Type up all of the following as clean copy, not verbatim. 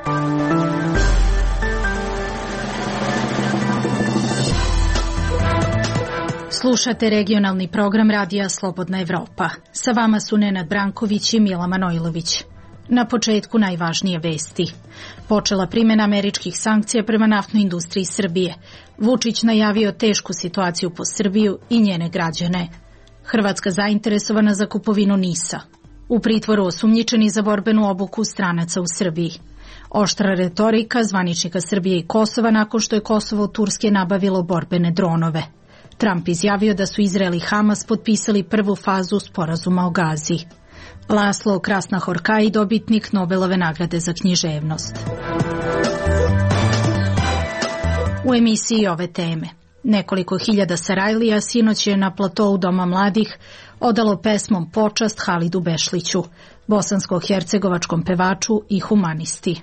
Slušate regionalni program Radija Slobodna Evropa. Sa vama su Nenad Branković i Mila Manojlović. Na početku najvažnije vesti. Počela primjena američkih sankcija prema naftnoj industriji Srbije. Vučić najavio tešku situaciju po Srbiju i njene građane. Hrvatska zainteresovana za kupovinu NIS-a. U pritvoru osumnjičeni za borbenu obuku stranaca u Srbiji. Oštra retorika zvaničnika Srbije i Kosova nakon što je Kosovo od Turske nabavilo borbene dronove. Trump izjavio da su Izrael i Hamas potpisali prvu fazu sporazuma o Gazi. Laslo Krasnahorkai, dobitnik Nobelove nagrade za književnost. U emisiji ove teme. Nekoliko hiljada Sarajlija sinoć je na platou Doma mladih odalo pesmom počast Halidu Bešliću, bosansko-hercegovačkom pevaču i humanisti.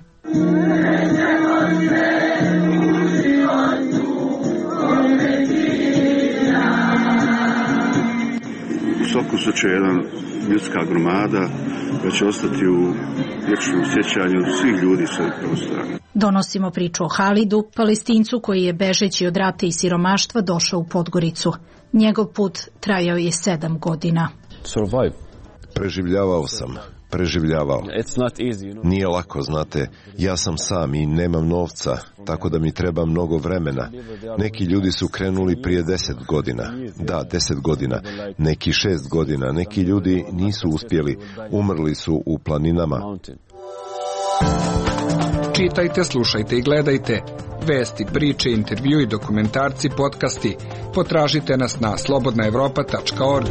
U svakom slučaju jedna ljudska gromada koja će ostati u vječnom sjećanju svih ljudi sa ovih prostora. Donosimo priču o Halidu, Palestincu koji je bežeći od rata i siromaštva došao u Podgoricu. Njegov put trajao je 7 godina. Preživljavao sam. Nije lako, znate, ja sam sam i nemam novca, tako da mi treba mnogo vremena. Neki ljudi su krenuli prije 10 godina. Da, 10 godina. Neki 6 godina. Neki ljudi nisu uspjeli. Umrli su u planinama. Čitajte, slušajte i gledajte. Vesti, priče, intervju i dokumentarci, podcasti. Potražite nas na slobodnaevropa.org.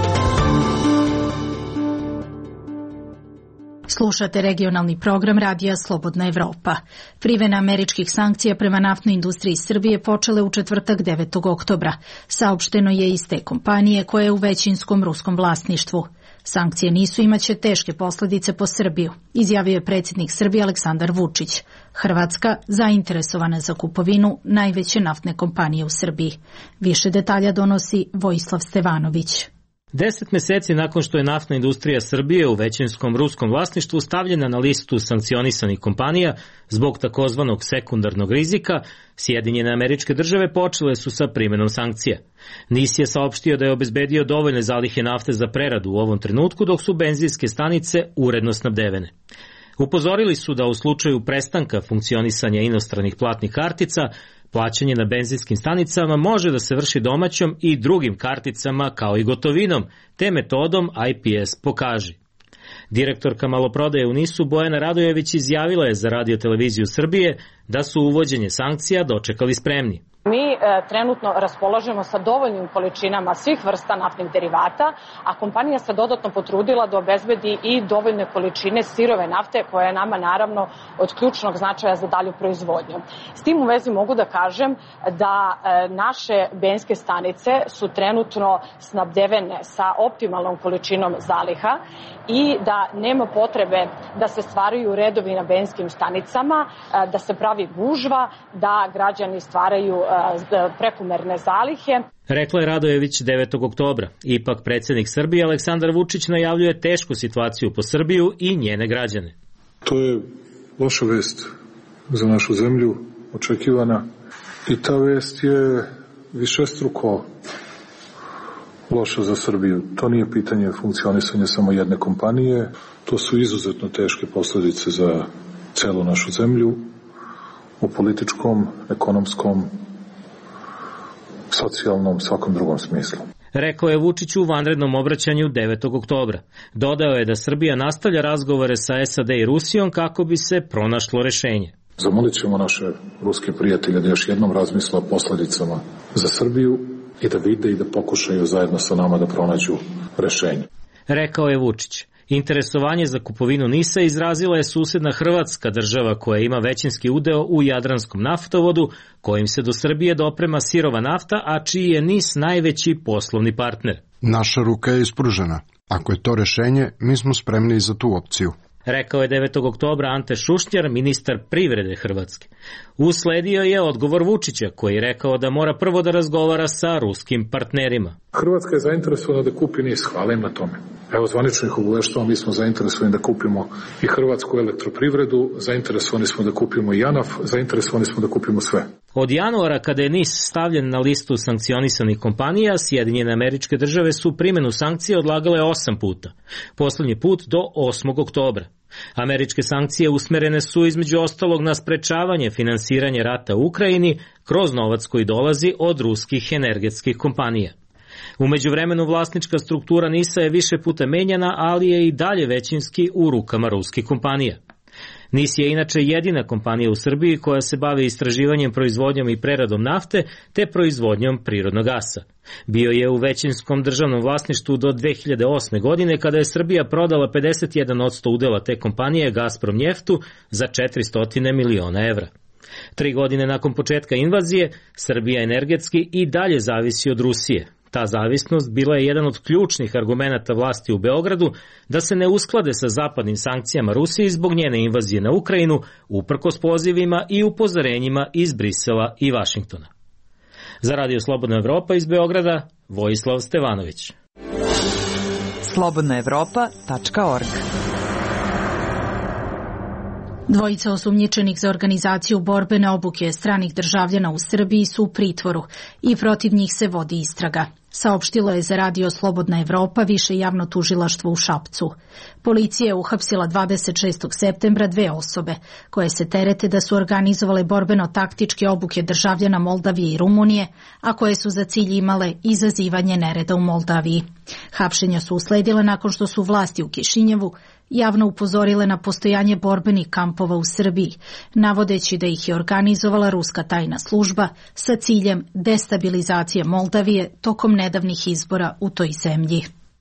Slušate regionalni program Radija Slobodna Evropa. Primjena američkih sankcija prema naftnoj industriji Srbije počele u četvrtak 9. oktobra. Saopšteno je iz te kompanije koja je u većinskom ruskom vlasništvu. Sankcije nisu imaće teške posljedice po Srbiju, izjavio je predsjednik Srbije Aleksandar Vučić. Hrvatska zainteresovana za kupovinu najveće naftne kompanije u Srbiji. Više detalja donosi Vojislav Stevanović. 10 meseci nakon što je naftna industrija Srbije u većinskom ruskom vlasništvu stavljena na listu sankcionisanih kompanija zbog takozvanog sekundarnog rizika, Sjedinjene Američke Države počele su sa primjenom sankcija. NIS je saopštio da je obezbedio dovoljne zalihe nafte za preradu u ovom trenutku, dok su benzinske stanice uredno snabdevene. Upozorili su da u slučaju prestanka funkcionisanja inostranih platnih kartica, plaćanje na benzinskim stanicama može da se vrši domaćom i drugim karticama kao i gotovinom, te metodom IPS pokaži. Direktorka maloprodaje u NIS-u Bojana Radojević izjavila je za Radio televiziju Srbije da su uvođenje sankcija dočekali spremni. Mi trenutno raspolažemo sa dovoljnim količinama svih vrsta naftnih derivata, a kompanija se dodatno potrudila da obezbedi i dovoljne količine sirove nafte koja je nama naravno od ključnog značaja za dalju proizvodnju. S tim u vezi mogu da kažem da naše benzinske stanice su trenutno snabdevene sa optimalnom količinom zaliha i da nema potrebe da se stvaraju redovi na benzinskim stanicama, da se pravi gužva, da građani stvaraju prekomerne zalihe. Rekla je Radojević 9. oktobra. Ipak predsjednik Srbije Aleksandar Vučić najavljuje tešku situaciju po Srbiju i njene građane. To je loša vest za našu zemlju, očekivana. I ta vest je višestruko loša za Srbiju. To nije pitanje funkcionisanja samo jedne kompanije. To su izuzetno teške posljedice za celu našu zemlju u političkom, ekonomskom, socijalnom, svakom drugom smislu. Rekao je Vučić u vanrednom obraćanju 9. oktobra. Dodao je da Srbija nastavlja razgovore sa SAD i Rusijom kako bi se pronašlo rešenje. Zamolit ćemo naše ruske prijatelje da još jednom razmisle o posljedicama za Srbiju i da vide i da pokušaju zajedno sa nama da pronađu rešenje. Rekao je Vučić. Interesovanje za kupovinu NIS-a izrazila je susedna Hrvatska, država koja ima većinski udeo u Jadranskom naftovodu, kojim se do Srbije doprema sirova nafta, a čiji je NIS najveći poslovni partner. Naša ruka je ispružena. Ako je to rešenje, mi smo spremni za tu opciju. rekao je 9. oktobra Ante Šušnjar, ministar privrede Hrvatske. Usledio je odgovor Vučića, koji je rekao da mora prvo da razgovara sa ruskim partnerima. Hrvatska je zainteresovana da kupi NIS, hvala im na tome. Evo, zvanično ih obaveštavamo, mi smo zainteresovani da kupimo i Hrvatsku elektroprivredu, zainteresovani smo da kupimo i JANAF, zainteresovani smo da kupimo sve. Od januara, kada je NIS stavljen na listu sankcionisanih kompanija, Sjedinjene Američke Države su primjenu sankcije odlagale 8 puta. Poslednji put do 8. oktobra. Američke sankcije usmerene su između ostalog na sprečavanje finansiranja rata u Ukrajini kroz novac koji dolazi od ruskih energetskih kompanija. U međuvremenu vlasnička struktura NIS-a je više puta menjana, ali je i dalje većinski u rukama ruskih kompanija. NIS je inače jedina kompanija u Srbiji koja se bavi istraživanjem, proizvodnjom i preradom nafte te proizvodnjom prirodnog gasa. Bio je u većinskom državnom vlasništvu do 2008. godine kada je Srbija prodala 51% udela te kompanije Gazprom Njeftu za 400 miliona evra. 3 godine nakon početka invazije, Srbija energetski i dalje zavisi od Rusije. Ta zavisnost bila je jedan od ključnih argumenata vlasti u Beogradu da se ne usklade sa zapadnim sankcijama Rusiji zbog njene invazije na Ukrajinu, uprkos pozivima i upozorenjima iz Brisela i Vašingtona. Za Radio Slobodna Evropa iz Beograda, Vojislav Stevanović. slobodnaevropa.org. Dvojica osumnjičenih za organizaciju borbene obuke stranih državljana u Srbiji su u pritvoru i protiv njih se vodi istraga. Saopštilo je za Radio Slobodna Evropa više javno tužilaštvo u Šapcu. Policija je uhapsila 26. septembra 2 osobe koje se terete da su organizovale borbeno-taktičke obuke državljana Moldavije i Rumunije, a koje su za cilj imale izazivanje nereda u Moldaviji. Hapšenja su usledile nakon što su vlasti u Kišinjevu javno upozorile na postojanje borbenih kampova u Srbiji, navodeći da ih je organizovala ruska tajna služba sa ciljem destabilizacije Moldavije tokom nedavnih izbora u toj zemlji.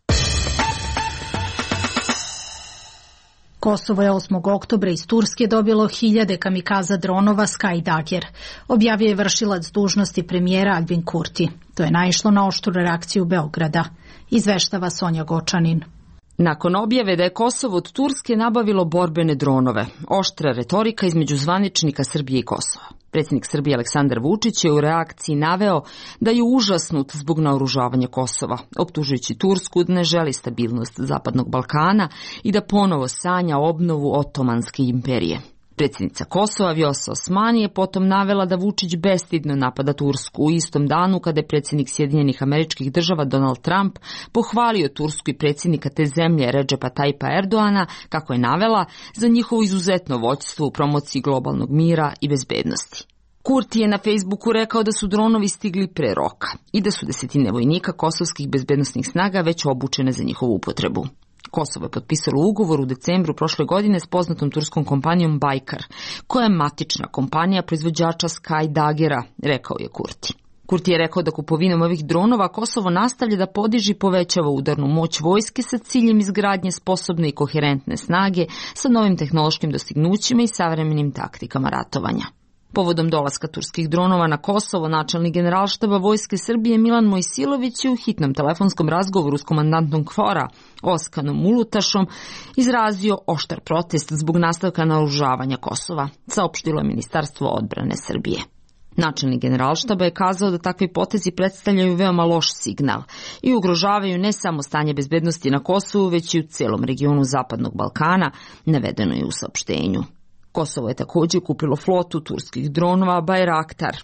Kosovo je 8. oktobra iz Turske dobilo 1000 kamikaza dronova Skydagger, objavio je vršilac dužnosti premijera Albin Kurti. To je naišlo na oštru reakciju Beograda, izveštava Sonja Gočanin. Nakon objave da je Kosovo od Turske nabavilo borbene dronove, oštra retorika između zvaničnika Srbije i Kosova. Predsjednik Srbije Aleksandar Vučić je u reakciji naveo da je užasnut zbog naoružavanja Kosova, optužujući Tursku da ne želi stabilnost Zapadnog Balkana i da ponovo sanja obnovu Otomanske imperije. Predsjednica Kosova Vjosa Osmani je potom navela da Vučić bestidno napada Tursku u istom danu kada je predsjednik Sjedinjenih Američkih Država Donald Trump pohvalio Tursku i predsjednika te zemlje Redžepa Tajpa Erdoana, kako je navela, za njihovo izuzetno vođstvo u promociji globalnog mira i bezbednosti. Kurti je na Facebooku rekao da su dronovi stigli pre roka i da su desetine vojnika kosovskih bezbednosnih snaga već obučene za njihovu upotrebu. Kosovo je potpisalo ugovor u decembru prošle godine s poznatom turskom kompanijom Bajkar, koja je matična kompanija proizvođača Skydaggera, rekao je Kurti. Kurti je rekao da kupovinom ovih dronova Kosovo nastavlja da podiže i povećava udarnu moć vojske sa ciljem izgradnje sposobne i koherentne snage sa novim tehnološkim dostignućima i savremenim taktikama ratovanja. Povodom dolaska turskih dronova na Kosovo, načelnik Generalštaba Vojske Srbije Milan Mojsilović je u hitnom telefonskom razgovoru s komandantom KFOR-a Oskanom Ulutašom izrazio oštar protest zbog nastavka naoružavanja Kosova, saopštilo je Ministarstvo odbrane Srbije. Načelnik Generalštaba je kazao da takvi potezi predstavljaju veoma loš signal i ugrožavaju ne samo stanje bezbednosti na Kosovu, već i u celom regionu Zapadnog Balkana, navedeno je u saopštenju. Kosovo je također kupilo flotu turskih dronova Bayraktar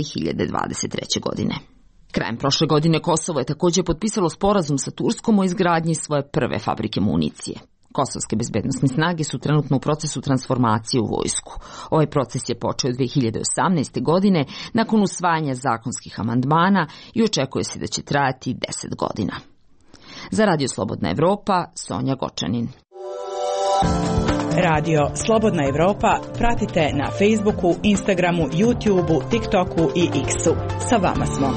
2023. godine. Krajem prošle godine Kosovo je također potpisalo sporazum sa Turskom o izgradnji svoje prve fabrike municije. Kosovske bezbednosne snage su trenutno u procesu transformacije u vojsku. Ovaj proces je počeo 2018. godine nakon usvajanja zakonskih amandmana i očekuje se da će trajati 10 godina. Za Radio Slobodna Evropa, Sonja Gočanin. Radio Slobodna Evropa pratite na Facebooku, Instagramu, YouTubeu, TikToku i X-u. Sa vama smo.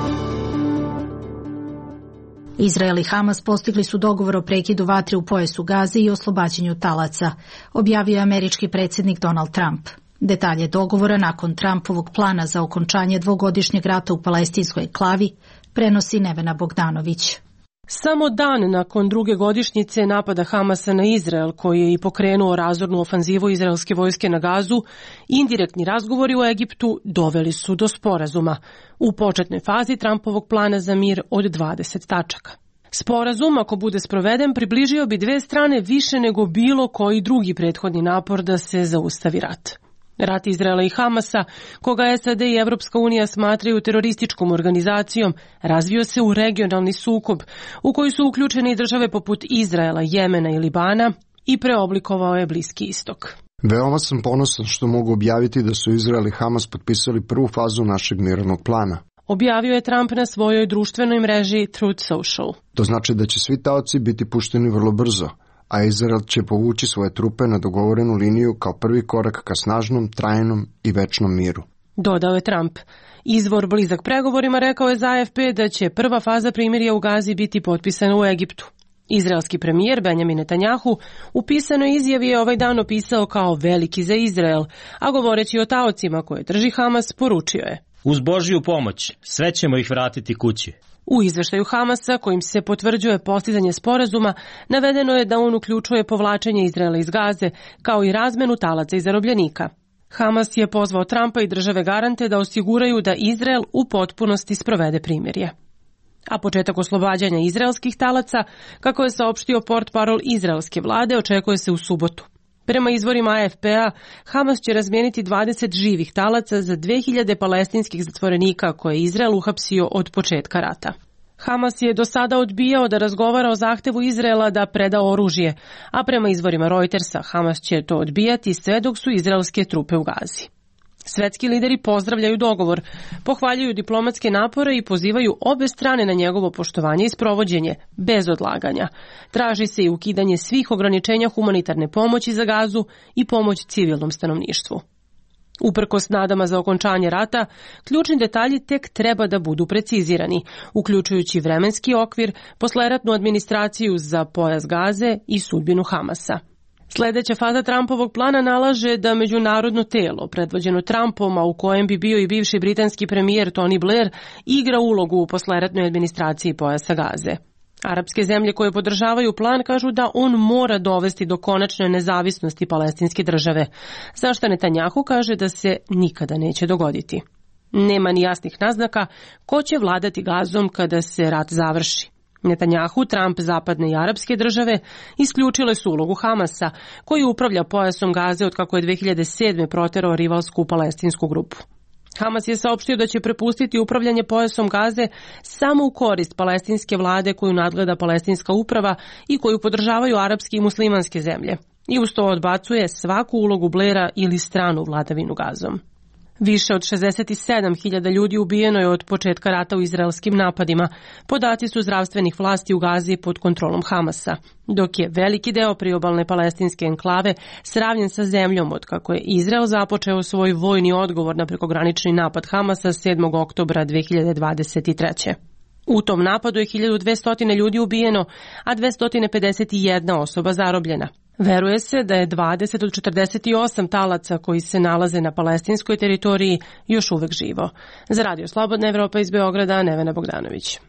Izrael i Hamas postigli su dogovor o prekidu vatre u pojasu Gaze i oslobađanju talaca, objavio je američki predsjednik Donald Trump. Detalje dogovora nakon Trumpovog plana za okončanje dvogodišnjeg rata u palestinskoj enklavi prenosi Nevena Bogdanović. Samo dan nakon druge godišnjice napada Hamasa na Izrael, koji je i pokrenuo razornu ofanzivu izraelske vojske na Gazu, indirektni razgovori u Egiptu doveli su do sporazuma u početnoj fazi Trumpovog plana za mir od 20 tačaka. Sporazum, ako bude sproveden, približio bi dve strane više nego bilo koji drugi prethodni napor da se zaustavi rat. Rat Izraela i Hamasa, koga SAD i Evropska unija smatraju terorističkom organizacijom, razvio se u regionalni sukob u koji su uključene i države poput Izraela, Jemena i Libana i preoblikovao je Bliski istok. Veoma sam ponosan što mogu objaviti da su Izrael i Hamas potpisali prvu fazu našeg mirovnog plana. Objavio je Trump na svojoj društvenoj mreži Truth Social. To znači da će svi taoci biti pušteni vrlo brzo, a Izrael će povući svoje trupe na dogovorenu liniju kao prvi korak ka snažnom, trajnom i večnom miru. Dodao je Trump. Izvor blizak pregovorima rekao je za AFP da će prva faza primirja u Gazi biti potpisana u Egiptu. Izraelski premijer Benjamin Netanjahu u pisanoj izjavi je ovaj dan opisao kao veliki za Izrael, a govoreći o taocima koje drži Hamas poručio je: uz Božju pomoć sve ćemo ih vratiti kući. U izveštaju Hamasa, kojim se potvrđuje postizanje sporazuma, navedeno je da on uključuje povlačenje Izraela iz Gaze, kao i razmenu talaca i zarobljenika. Hamas je pozvao Trumpa i države garante da osiguraju da Izrael u potpunosti sprovede primirje. A početak oslobađanja izraelskih talaca, kako je saopštio portparol izraelske vlade, očekuje se u subotu. Prema izvorima AFP-a, Hamas će razmijeniti 20 živih talaca za 2000 palestinskih zatvorenika koje je Izrael uhapsio od početka rata. Hamas je do sada odbijao da razgovara o zahtevu Izraela da preda oružje, a prema izvorima Reutersa, Hamas će to odbijati sve dok su izraelske trupe u Gazi. Svetski lideri pozdravljaju dogovor, pohvaljuju diplomatske napore i pozivaju obe strane na njegovo poštovanje i sprovođenje, bez odlaganja. Traži se i ukidanje svih ograničenja humanitarne pomoći za Gazu i pomoć civilnom stanovništvu. Uprkos nadama za okončanje rata, ključni detalji tek treba da budu precizirani, uključujući vremenski okvir, posleratnu administraciju za pojas Gaze i sudbinu Hamasa. Sledeća faza Trumpovog plana nalaže da međunarodno telo, predvođeno Trumpom, a u kojem bi bio i bivši britanski premijer Tony Blair, igra ulogu u posleratnoj administraciji pojasa Gaze. Arapske zemlje koje podržavaju plan kažu da on mora dovesti do konačne nezavisnosti palestinske države, zašto Netanjahu kaže da se nikada neće dogoditi. Nema ni jasnih naznaka ko će vladati Gazom kada se rat završi. Netanjahu, Trump, zapadne i arapske države isključile su ulogu Hamasa, koji upravlja pojasom Gaze od kako je 2007. proterao rivalsku palestinsku grupu. Hamas je saopštio da će prepustiti upravljanje pojasom Gaze samo u korist palestinske vlade koju nadgleda palestinska uprava i koju podržavaju arapske i muslimanske zemlje. I uz to odbacuje svaku ulogu Blaira ili stranu vladavinu Gazom. Više od 67.000 ljudi ubijeno je od početka rata u izraelskim napadima. Podaci su zdravstvenih vlasti u Gazi pod kontrolom Hamasa, dok je veliki deo priobalne palestinske enklave sravnjen sa zemljom od kako je Izrael započeo svoj vojni odgovor na prekogranični napad Hamasa 7. oktobra 2023. U tom napadu je 1200 ljudi ubijeno, a 251 osoba zarobljena. Veruje se da je 20 od 48 talaca koji se nalaze na palestinskoj teritoriji još uvek živo. Za Radio Slobodna Evropa iz Beograda, Nevena Bogdanović.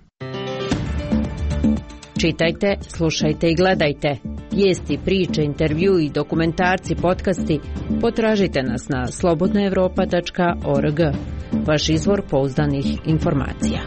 Čitajte, slušajte i gledajte. Vijesti, priče, intervju i dokumentarci, podcasti potražite nas na slobodnaevropa.org. Vaš izvor pouzdanih informacija.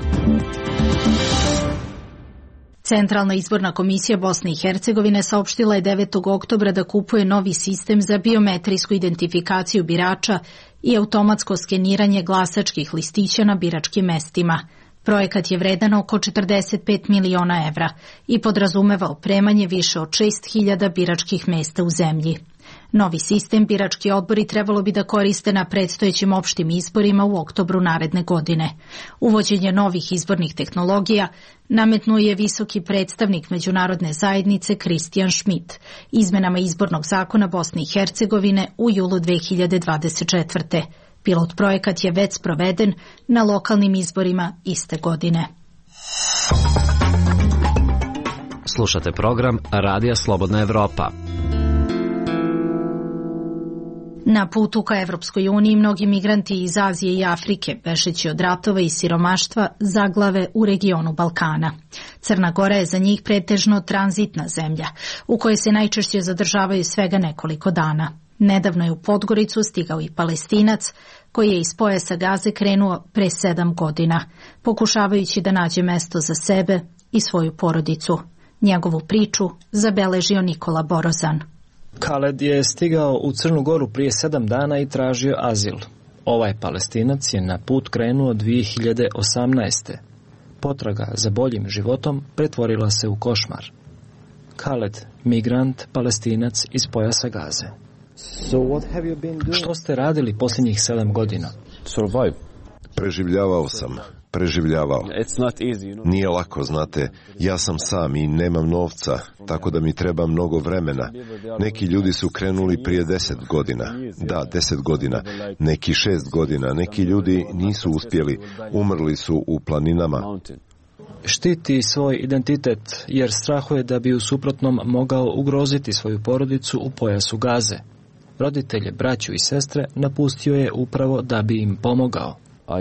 Centralna izborna komisija Bosne i Hercegovine saopštila je 9. oktobra da kupuje novi sistem za biometrijsku identifikaciju birača i automatsko skeniranje glasačkih listića na biračkim mestima. Projekat je vredan oko 45 miliona evra i podrazumeva opremanje više od 6.000 biračkih mesta u zemlji. Novi sistem birački odbori trebalo bi da koriste na predstojećim opštim izborima u oktobru naredne godine. Uvođenje novih izbornih tehnologija nametnuo je visoki predstavnik međunarodne zajednice Kristijan Schmidt izmenama izbornog zakona Bosne i Hercegovine u julu 2024. Pilot projekat je već sproveden na lokalnim izborima iste godine. Slušate program Radija Slobodna Evropa. Na putu ka Evropskoj uniji mnogi migranti iz Azije i Afrike, bežeći od ratova i siromaštva, zaglave u regionu Balkana. Crna Gora je za njih pretežno tranzitna zemlja, u kojoj se najčešće zadržavaju svega nekoliko dana. Nedavno je u Podgoricu stigao i Palestinac, koji je iz pojasa Gaze krenuo pre 7 godina, pokušavajući da nađe mesto za sebe i svoju porodicu. Njegovu priču zabeležio Nikola Borozan. Khaled je stigao u Crnu Goru prije 7 dana i tražio azil. Ovaj Palestinac je na put krenuo 2018. Potraga za boljim životom pretvorila se u košmar. Khaled, migrant, Palestinac iz pojasa Gaze. Što ste radili posljednjih 7 godina? Preživljavao sam. Nije lako, znate, ja sam sam i nemam novca, tako da mi treba mnogo vremena. Neki ljudi su krenuli prije 10 godina. Da, 10 godina. Neki 6 godina. Neki ljudi nisu uspjeli. Umrli su u planinama. Štiti svoj identitet jer strahuje da bi u suprotnom mogao ugroziti svoju porodicu u pojasu Gaze. Roditelje, braću i sestre napustio je upravo da bi im pomogao.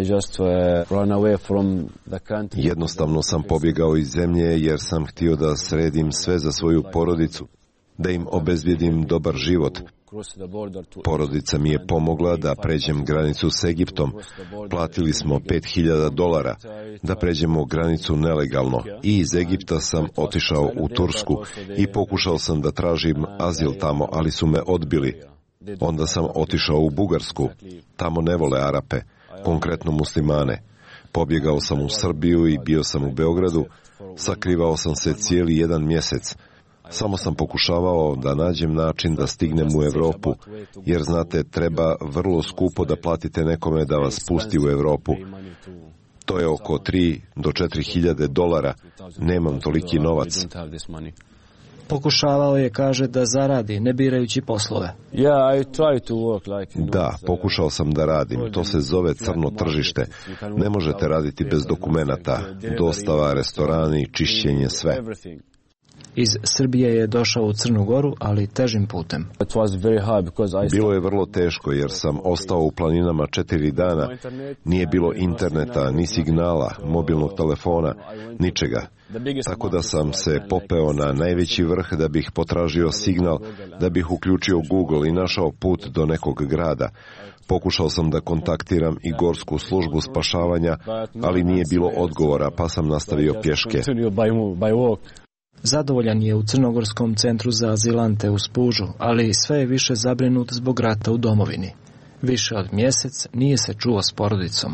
Jednostavno sam pobjegao iz zemlje jer sam htio da sredim sve za svoju porodicu, da im obezbijedim dobar život. Porodica mi je pomogla da pređem granicu s Egiptom. Platili smo $5.000 da pređemo granicu nelegalno i iz Egipta sam otišao u Tursku i pokušao sam da tražim azil tamo, ali su me odbili. Onda sam otišao u Bugarsku. Tamo ne vole Arape, konkretno muslimane. Pobjegao sam u Srbiju i bio sam u Beogradu. Sakrivao sam se cijeli 1 mjesec. Samo sam pokušavao da nađem način da stignem u Europu, jer znate, treba vrlo skupo da platite nekome da vas pusti u Europu. To je oko $3.000 do $4.000. Nemam toliki novac. Pokušavao je, kaže, da zaradi, ne birajući poslove. Da, pokušao sam da radim. To se zove crno tržište. Ne možete raditi bez dokumenata. Dostava, restorani, čišćenje, sve. Iz Srbije je došao u Crnu Goru, ali težim putem. Bilo je vrlo teško jer sam ostao u planinama 4 dana. Nije bilo interneta, ni signala, mobilnog telefona, ničega. Tako da sam se popeo na najveći vrh da bih potražio signal, da bih uključio Google i našao put do nekog grada. Pokušao sam da kontaktiram i gorsku službu spašavanja, ali nije bilo odgovora, pa sam nastavio pješke. Zadovoljan je u Crnogorskom centru za azilante u Spužu, ali sve je više zabrinut zbog rata u domovini. Više od mjesec nije se čuo s porodicom.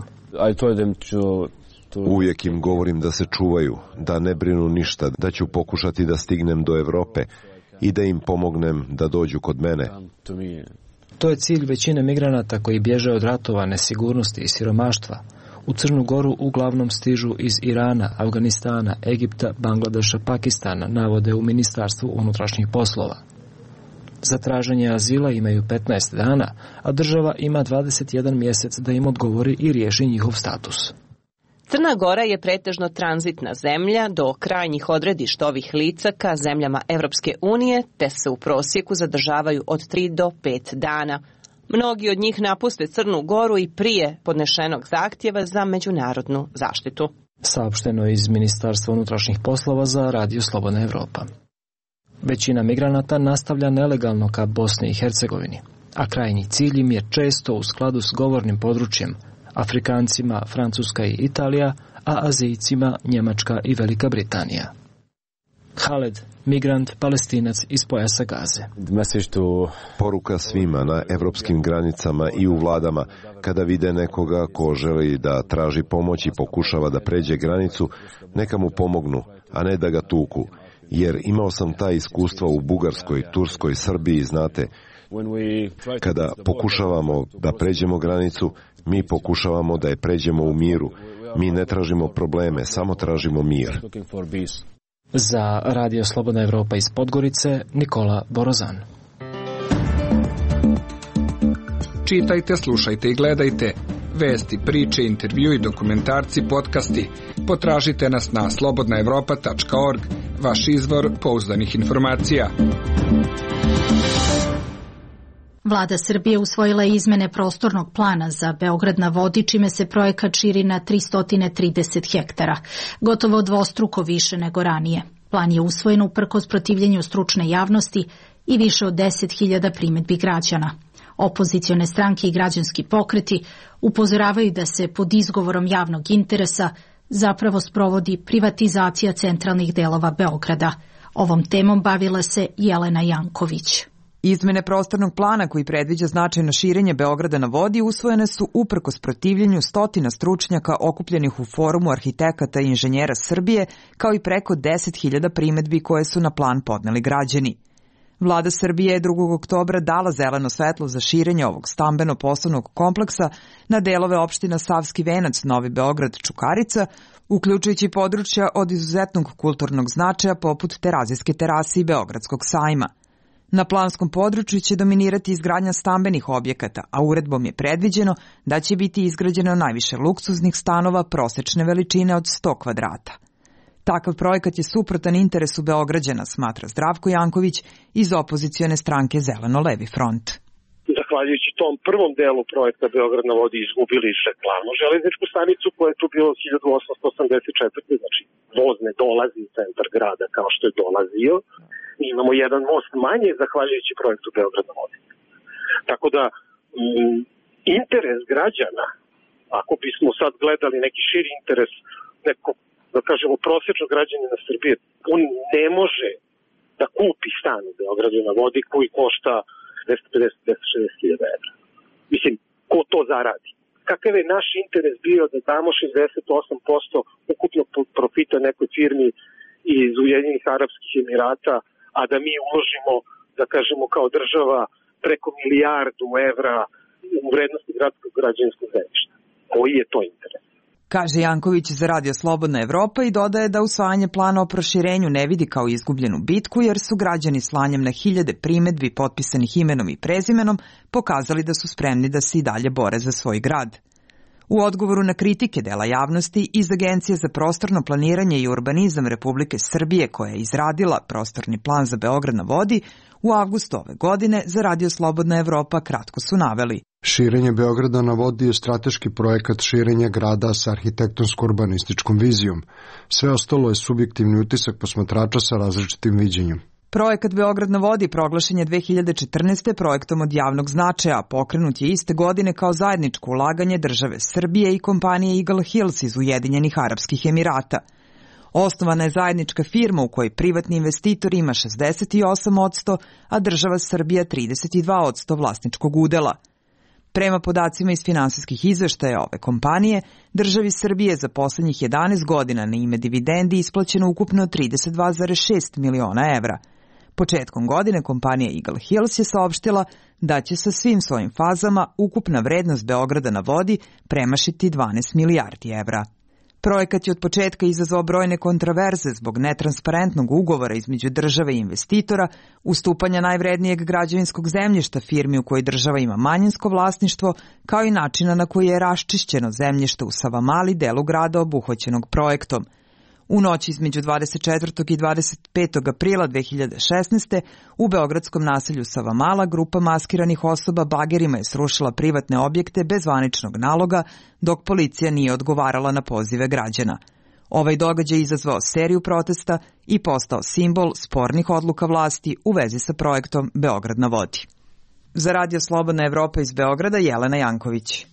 Uvijek im govorim da se čuvaju, da ne brinu ništa, da ću pokušati da stignem do Europe i da im pomognem da dođu kod mene. To je cilj većine migranata koji bježe od ratova, nesigurnosti i siromaštva. U Crnu Goru uglavnom stižu iz Irana, Afganistana, Egipta, Bangladeša, Pakistana, navode u Ministarstvu unutrašnjih poslova. Za traženje azila imaju 15 dana, a država ima 21 mjesec da im odgovori i riješi njihov status. Crna Gora je pretežno tranzitna zemlja do krajnjih odredišta ovih lica ka zemljama Evropske unije, te se u prosjeku zadržavaju od 3 do 5 dana. Mnogi od njih napuste Crnu Goru i prije podnešenog zahtjeva za međunarodnu zaštitu. Saopšteno iz Ministarstva unutrašnjih poslova za Radio Slobodna Evropa. Većina migranata nastavlja nelegalno ka Bosni i Hercegovini, a krajnji cilj im je često u skladu s govornim područjem, Afrikancima Francuska i Italija, a Azijcima Njemačka i Velika Britanija. Khaled, migrant, Palestinac iz pojasa Gaze. Poruka svima na evropskim granicama i u vladama, kada vide nekoga ko želi da traži pomoć i pokušava da pređe granicu, neka mu pomognu, a ne da ga tuku. Jer imao sam ta iskustva u Bugarskoj, Turskoj, Srbiji, znate. Kada pokušavamo da pređemo granicu, mi pokušavamo da je pređemo u miru. Mi ne tražimo probleme, samo tražimo mir. Za Radio Slobodna Evropa iz Podgorice, Nikola Borozan. Čitajte, slušajte i gledajte vesti, priče, intervjui, dokumentarci, podcasti. Potražite nas na slobodnaevropa.org, vaš izvor pouzdanih informacija. Vlada Srbije usvojila je izmene prostornog plana za Beograd na vodi, čime se projekat širi na 330 hektara, gotovo dvostruko više nego ranije. Plan je usvojen uprkos protivljenju stručne javnosti i više od 10.000 primedbi građana. Opozicione stranke i građanski pokreti upozoravaju da se pod izgovorom javnog interesa zapravo sprovodi privatizacija centralnih delova Beograda. Ovom temom bavila se Jelena Janković. Izmene prostornog plana koji predviđa značajno širenje Beograda na vodi usvojene su uprkos protivljenju stotina stručnjaka okupljenih u Forumu arhitekata i inženjera Srbije, kao i preko 10.000 primedbi koje su na plan podneli građani. Vlada Srbije je 2. oktobra dala zeleno svetlo za širenje ovog stambeno-poslovnog kompleksa na delove opština Savski Venac, Novi Beograd, Čukarica, uključujući područja od izuzetnog kulturnog značaja poput Terazijske terase i Beogradskog sajma. Na planskom području će dominirati izgradnja stambenih objekata, a uredbom je predviđeno da će biti izgrađeno najviše luksuznih stanova prosečne veličine od 100 kvadrata. Takav projekat je suprotan interesu Beograđana, smatra Zdravko Janković iz opozicione stranke Zeleno-levi front. Zahvaljujući tom prvom delu projekta Beograd na vodi izgubili glavnu železničku stanicu koja je tu bilo 1884. Znači voz ne dolazi u centar grada kao što je dolazio. Mi imamo jedan most manje zahvaljujući projektu Beograd na vodi. Tako da interes građana, ako bismo sad gledali neki širi interes nekog, da kažemo, prosječnog građanina Srbije, on ne može da kupi stan u Beogradu na vodi koji košta 250-260 hiljada evra. Mislim, ko to zaradi? Kakav je naš interes bio da damo 68% ukupnog profita nekoj firmi iz Ujedinjenih Arapskih Emirata, a da mi uložimo, da kažemo, kao država preko 1 milijardu evra u vrednosti gradskog građevinskog zemljišta? Koji je to interes? Kaže Janković za Radio Slobodna Evropa i dodaje da usvajanje plana o proširenju ne vidi kao izgubljenu bitku, jer su građani slanjem na hiljade primedbi potpisanih imenom i prezimenom pokazali da su spremni da se i dalje bore za svoj grad. U odgovoru na kritike dela javnosti iz Agencije za prostorno planiranje i urbanizam Republike Srbije, koja je izradila prostorni plan za Beograd na vodi, u avgustu ove godine za Radio Slobodna Evropa kratko su naveli: širenje Beograda na vodi je strateški projekat širenja grada sa arhitektonsko-urbanističkom vizijom. Sve ostalo je subjektivni utisak posmatrača sa različitim viđenjem. Projekat Beograd na vodi proglašen je 2014. projektom od javnog značaja, pokrenut je iste godine kao zajedničko ulaganje države Srbije i kompanije Eagle Hills iz Ujedinjenih Arapskih Emirata. Osnovana je zajednička firma u kojoj privatni investitor ima 68%, a država Srbija 32% vlasničkog udela. Prema podacima iz finansijskih izveštaja ove kompanije, državi Srbije za poslednjih 11 godina na ime dividendi isplaćeno ukupno 32,6 miliona evra. Početkom godine kompanija Eagle Hills je saopštila da će sa svim svojim fazama ukupna vrednost Beograda na vodi premašiti 12 milijardi evra. Projekat je od početka izazvao brojne kontraverze zbog netransparentnog ugovora između države i investitora, ustupanja najvrednijeg građevinskog zemljišta firmi u kojoj država ima manjinsko vlasništvo, kao i načina na koji je raščišćeno zemljište u Savamali, delu grada obuhvaćenog projektom. U noći između 24. i 25. aprila 2016. u beogradskom naselju Savamala grupa maskiranih osoba bagerima je srušila privatne objekte bez zvaničnog naloga, dok policija nije odgovarala na pozive građana. Ovaj događaj izazvao seriju protesta i postao simbol spornih odluka vlasti u vezi sa projektom Beograd na vodi. Za Radio Slobodna Evropa iz Beograda, Jelena Janković.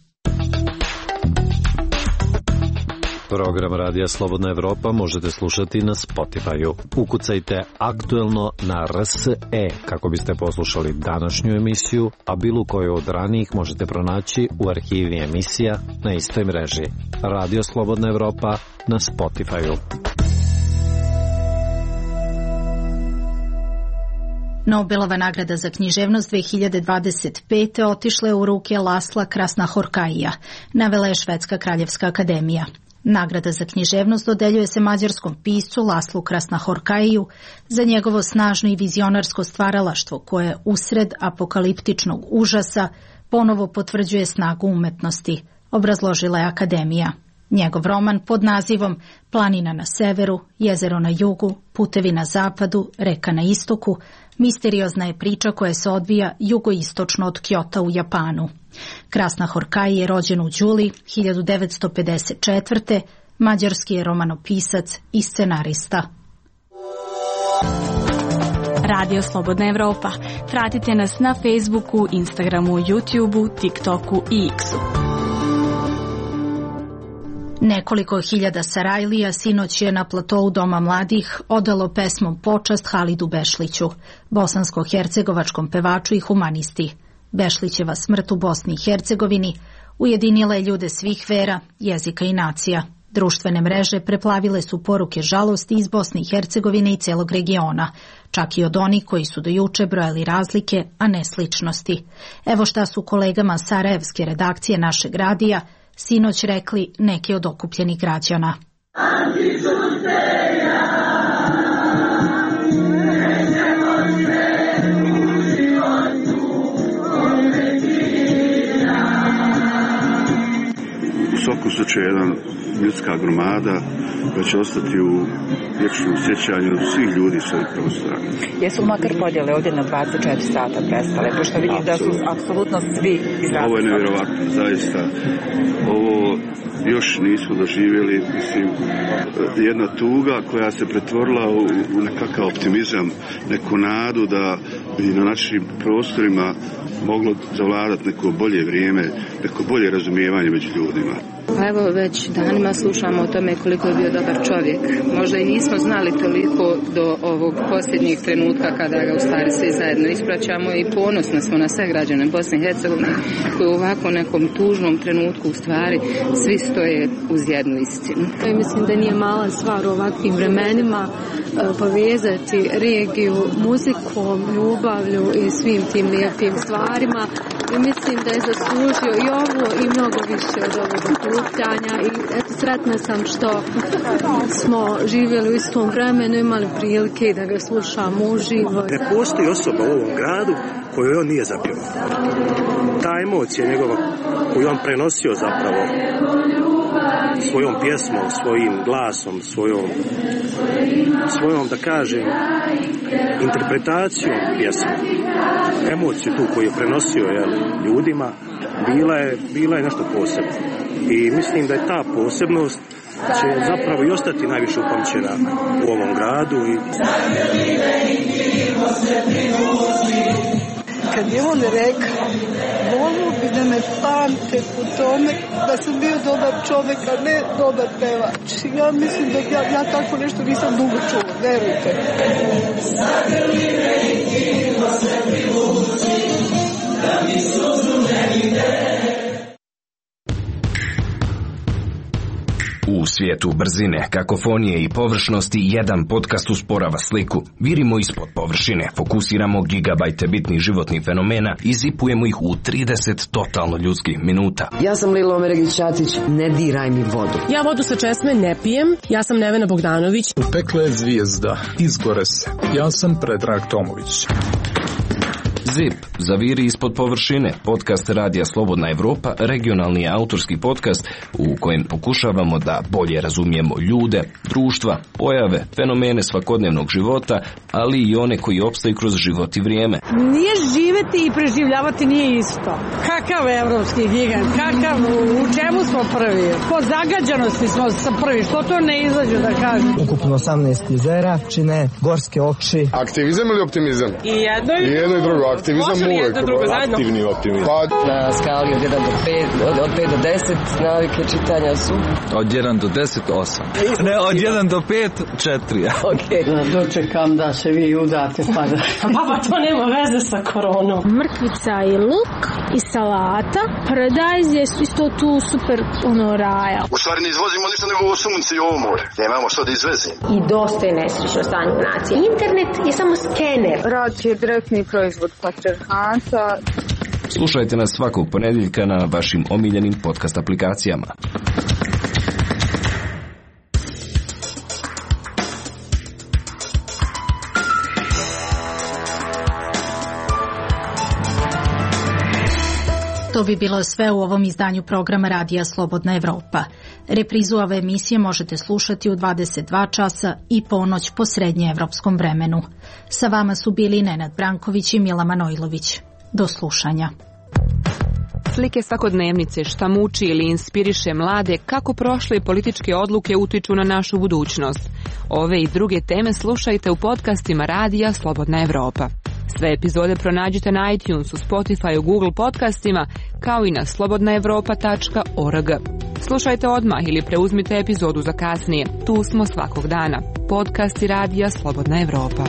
Program Radija Slobodna Evropa možete slušati na Spotify-u. Ukucajte aktuelno na RSE kako biste poslušali današnju emisiju, a bilo koju od ranijih možete pronaći u arhivi emisija na istoj mreži. Radio Slobodna Evropa na Spotify-u. Nobelova nagrada za književnost 2025. otišla je u ruke Lasla Krasnahorkaija, navela je Švedska kraljevska akademija. Nagrada za književnost dodeljuje se mađarskom piscu Laslu Krasnahorkaiju za njegovo snažno i vizionarsko stvaralaštvo koje usred apokaliptičnog užasa ponovo potvrđuje snagu umetnosti, obrazložila je akademija. Njegov roman pod nazivom Planina na severu, jezero na jugu, putevi na zapadu, reka na istoku, Misteriozna je priča koja se odvija jugoistočno od Kjota u Japanu. Krasna Horkai je rođen u Đuli 1954. Mađarski je romanopisac i scenarista. Radio Slobodna Evropa. Pratite nas na Facebooku, Instagramu, YouTubeu, TikToku i X-u. Nekoliko hiljada Sarajlija sinoć je na platou Doma mladih odalo pesmom počast Halidu Bešliću, bosansko-hercegovačkom pevaču i humanisti. Bešlićeva smrt u Bosni i Hercegovini ujedinila je ljude svih vera, jezika i nacija. Društvene mreže preplavile su poruke žalosti iz Bosne i Hercegovine i celog regiona, čak i od onih koji su do juče brojali razlike, a ne sličnosti. Evo šta su kolegama sarajevske redakcije našeg radija sinoć rekli neki od okupljenih građana. U svakom slučaju jedan ljudska gromada koja će ostati u vječnom sjećanju svih ljudi s ovih prostora. Jesu makar podjele ovdje na 24 sata prestale, pošto vidim da su apsolutno svi izrazili. Ovo je nevjerovatno, zaista. Ovo još nismo doživjeli, mislim, jedna tuga koja se pretvorila u nekakav optimizam, neku nadu da bi na našim prostorima moglo zavladati neko bolje vrijeme, neko bolje razumijevanje među ljudima. Pa evo, već danima slušamo o tome koliko je bio dobar čovjek. Možda i nismo znali toliko do ovog posljednjeg trenutka kada ga u stvari svi zajedno ispraćamo i ponosni smo na sve građane Bosne i Hercegovine koji u ovako nekom tužnom trenutku u stvari svi stoje uz jednu istinu. I mislim da nije mala stvar u ovakvim vremenima povezati regiju muzikom, ljubavlju i svim tim lijepim stvarima. I mislim da je zaslužio i ovo i mnogo više od ovog okupljanja i eto, sretna sam što smo živjeli u istom vremenu, imali prilike da ga slušamo uživo. Ne postoji osoba u ovom gradu koju on nije zapjevao. Ta emocija njegova koju on prenosio zapravo svojom pjesmom, svojim glasom, svojom da kažem interpretacijom pjesme, emociju tu koju je prenosio ljudima, bila je nešto posebno. I mislim da je ta posebnost će zapravo i ostati najviše upamćena u ovom gradu. Kad je on rekao, volio bi da me pamte po tome da sam bio dobar čovjek, a ne dobar pevač. Ja mislim da ja tako nešto nisam dugo čula, verujte. U svijetu brzine, kakofonije i površnosti jedan podcast usporava sliku. Virimo ispod površine, fokusiramo gigabajte bitnih životnih fenomena i zipujemo ih u 30 totalno ljudskih minuta. Ja sam Lilo Omeregić-Ćatić, ne diraj mi vodu. Ja vodu sa česme ne pijem, ja sam Nevena Bogdanović. U peklu je zvijezda, izgore se. Ja sam Predrag Tomović. ZIP, zaviri ispod površine, podcast Radija Slobodna Evropa, regionalni autorski podcast u kojem pokušavamo da bolje razumijemo ljude, društva, pojave, fenomene svakodnevnog života, ali i one koji opstaju kroz život i vrijeme. Nije živeti i preživljavati nije isto. Kakav evropski gigant, u čemu smo prvi? Po zagađenosti smo prvi, što to ne izađe da kažem? Ukupno 18 jezera, čine gorske okši. Aktivizam ili optimizam? I jedno i drugo. Aktivizam uvijek. Aktivni optimizam. Na skali od 1 do 5, od 5 do 10 navike čitanja su? Od 1 do 10, 8. Ne, od 1 do 5, 4. Ok. Dočekam da se vi udate pa da... Baba, to nema veze sa koronom. Mrkvica i luk i salata. Paradajz je isto tu super raja. U stvari ne izvozimo ništa nego ovo sunce i ovo more. Nemamo što da izvezimo. I dosta je nesrećno stanje nacije. Internet je samo skener. Rad je direktni proizvod patriarhata. Slušajte nas svakog ponedjeljka na vašim omiljenim podcast aplikacijama. To bi bilo sve u ovom izdanju programa Radija Slobodna Evropa. Reprizu ove emisije možete slušati u 22 časa i ponoć po srednjeevropskom vremenu. Sa vama su bili Nenad Branković i Mila Manojlović. Do slušanja. Slike svakodnevnice, šta muči ili inspiriše mlade, kako prošle političke odluke utiču na našu budućnost. Ove i druge teme slušajte u podcastima Radija Slobodna Evropa. Sve epizode pronađite na iTunesu, Spotifyu, Google podcastima, kao i na slobodnaevropa.org. Slušajte odmah ili preuzmite epizodu za kasnije. Tu smo svakog dana. Podcasti Radija Slobodna Evropa.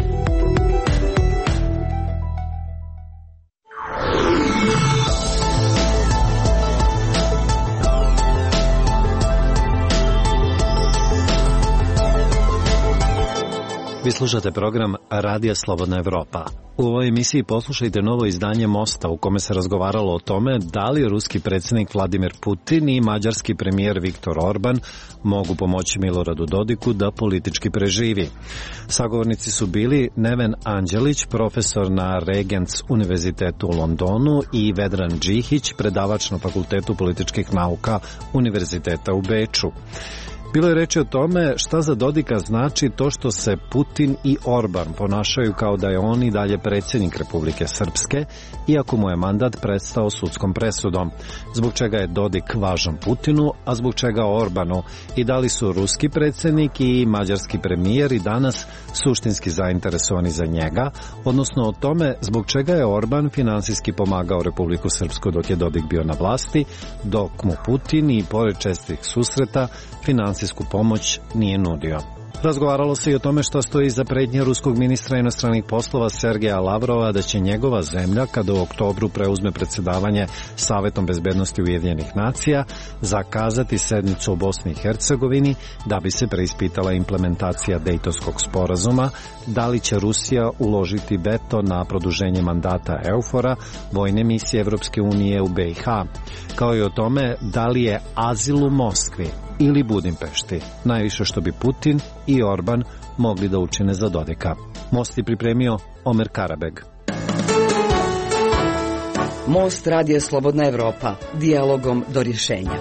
Vi slušate program Radija Slobodna Evropa. U ovoj emisiji poslušajte novo izdanje Mosta u kome se razgovaralo o tome da li ruski predsjednik Vladimir Putin i mađarski premijer Viktor Orban mogu pomoći Miloradu Dodiku da politički preživi. Sagovornici su bili Neven Anđelić, profesor na Regents univerzitetu u Londonu, i Vedran Džihić, predavač na Fakultetu političkih nauka Univerziteta u Beču. Bilo je reči o tome šta za Dodika znači to što se Putin i Orban ponašaju kao da je on i dalje predsjednik Republike Srpske, iako mu je mandat prestao sudskom presudom. Zbog čega je Dodik važan Putinu, a zbog čega Orbanu, i da li su ruski predsjednik i mađarski premijer i danas suštinski zainteresovani za njega, odnosno o tome zbog čega je Orban finansijski pomagao Republiku Srpsku dok je Dodik bio na vlasti, dok mu Putin i pored čestih susreta finansijsku pomoć nije nudio. Razgovaralo se i o tome što stoji iza pretnje ruskog ministra inostranih poslova Sergeja Lavrova da će njegova zemlja, kada u oktobru preuzme predsjedavanje Savetom bezbednosti Ujedinjenih nacija, zakazati sednicu u Bosni i Hercegovini da bi se preispitala implementacija Dejtonskog sporazuma, da li će Rusija uložiti veto na produženje mandata EUFOR-a, vojne misije Evropske unije u BiH, kao i o tome da li je azil u Moskvi ili Budimpešti najviše što bi Putin i Orban mogli da učine za Dodika. Most je pripremio Omer Karabeg. Most Radija Slobodna Evropa, dijalogom do rješenja.